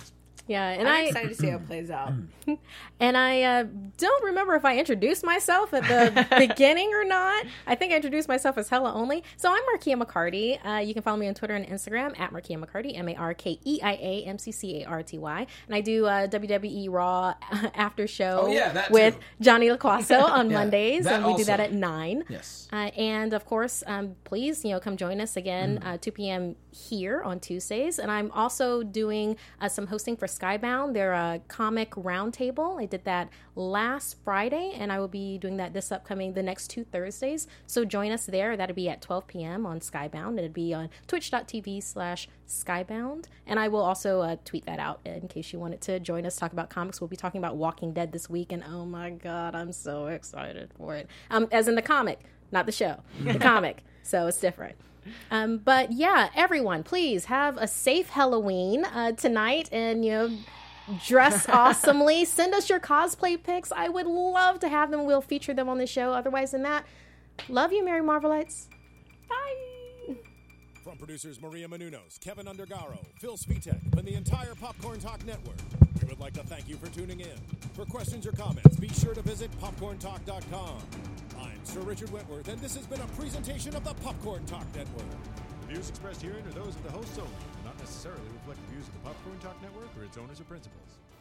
Speaker 1: Yeah, and
Speaker 4: I'm
Speaker 1: I
Speaker 4: excited to see how it plays out.
Speaker 1: And I uh, don't remember if I introduced myself at the beginning or not. I think I introduced myself as Hella only. So I'm Markia McCarty. Uh, you can follow me on Twitter and Instagram at Markia McCarty, M A R K E I A M C C A R T Y. And I do uh, W W E Raw after show
Speaker 11: Oh, yeah, that
Speaker 1: with
Speaker 11: too.
Speaker 1: Johnny LaQuasto on
Speaker 11: Yeah,
Speaker 1: Mondays,
Speaker 11: that
Speaker 1: and we do that
Speaker 11: also.
Speaker 1: at nine.
Speaker 11: Yes.
Speaker 1: Uh, and of course, um, please, you know, come join us again,
Speaker 11: Mm.
Speaker 1: uh, two p.m. here on Tuesdays. And I'm also doing uh, some hosting for Skybound, their uh, comic roundtable. I did that last Friday, and I will be doing that this upcoming, the next two Thursdays. So join us there. That'll be at twelve p.m. on Skybound. It'll be on twitch.tv slash Skybound. And I will also uh, tweet that out in case you wanted to join us, talk about comics. We'll be talking about Walking Dead this week, and oh my God, I'm so excited for it. Um, as in the comic, not the show, the comic. So it's different. Um, but yeah, everyone, please have a safe Halloween uh, tonight, and you know, dress awesomely. Send us your cosplay pics. I would love to have them. We'll feature them on the show. Otherwise than that, love you, Merry Marvelites. Bye.
Speaker 2: From producers Maria Menounos, Kevin Undergaro, Phil Svitek, and the entire Popcorn Talk Network, we would like to thank you for tuning in. For questions or comments, be sure to visit popcorn talk dot com. I'm Sir Richard Wentworth, and this has been a presentation of the Popcorn Talk Network.
Speaker 10: The views expressed herein are those of the hosts only, and not necessarily reflect the views of the Popcorn Talk Network or its owners or principals.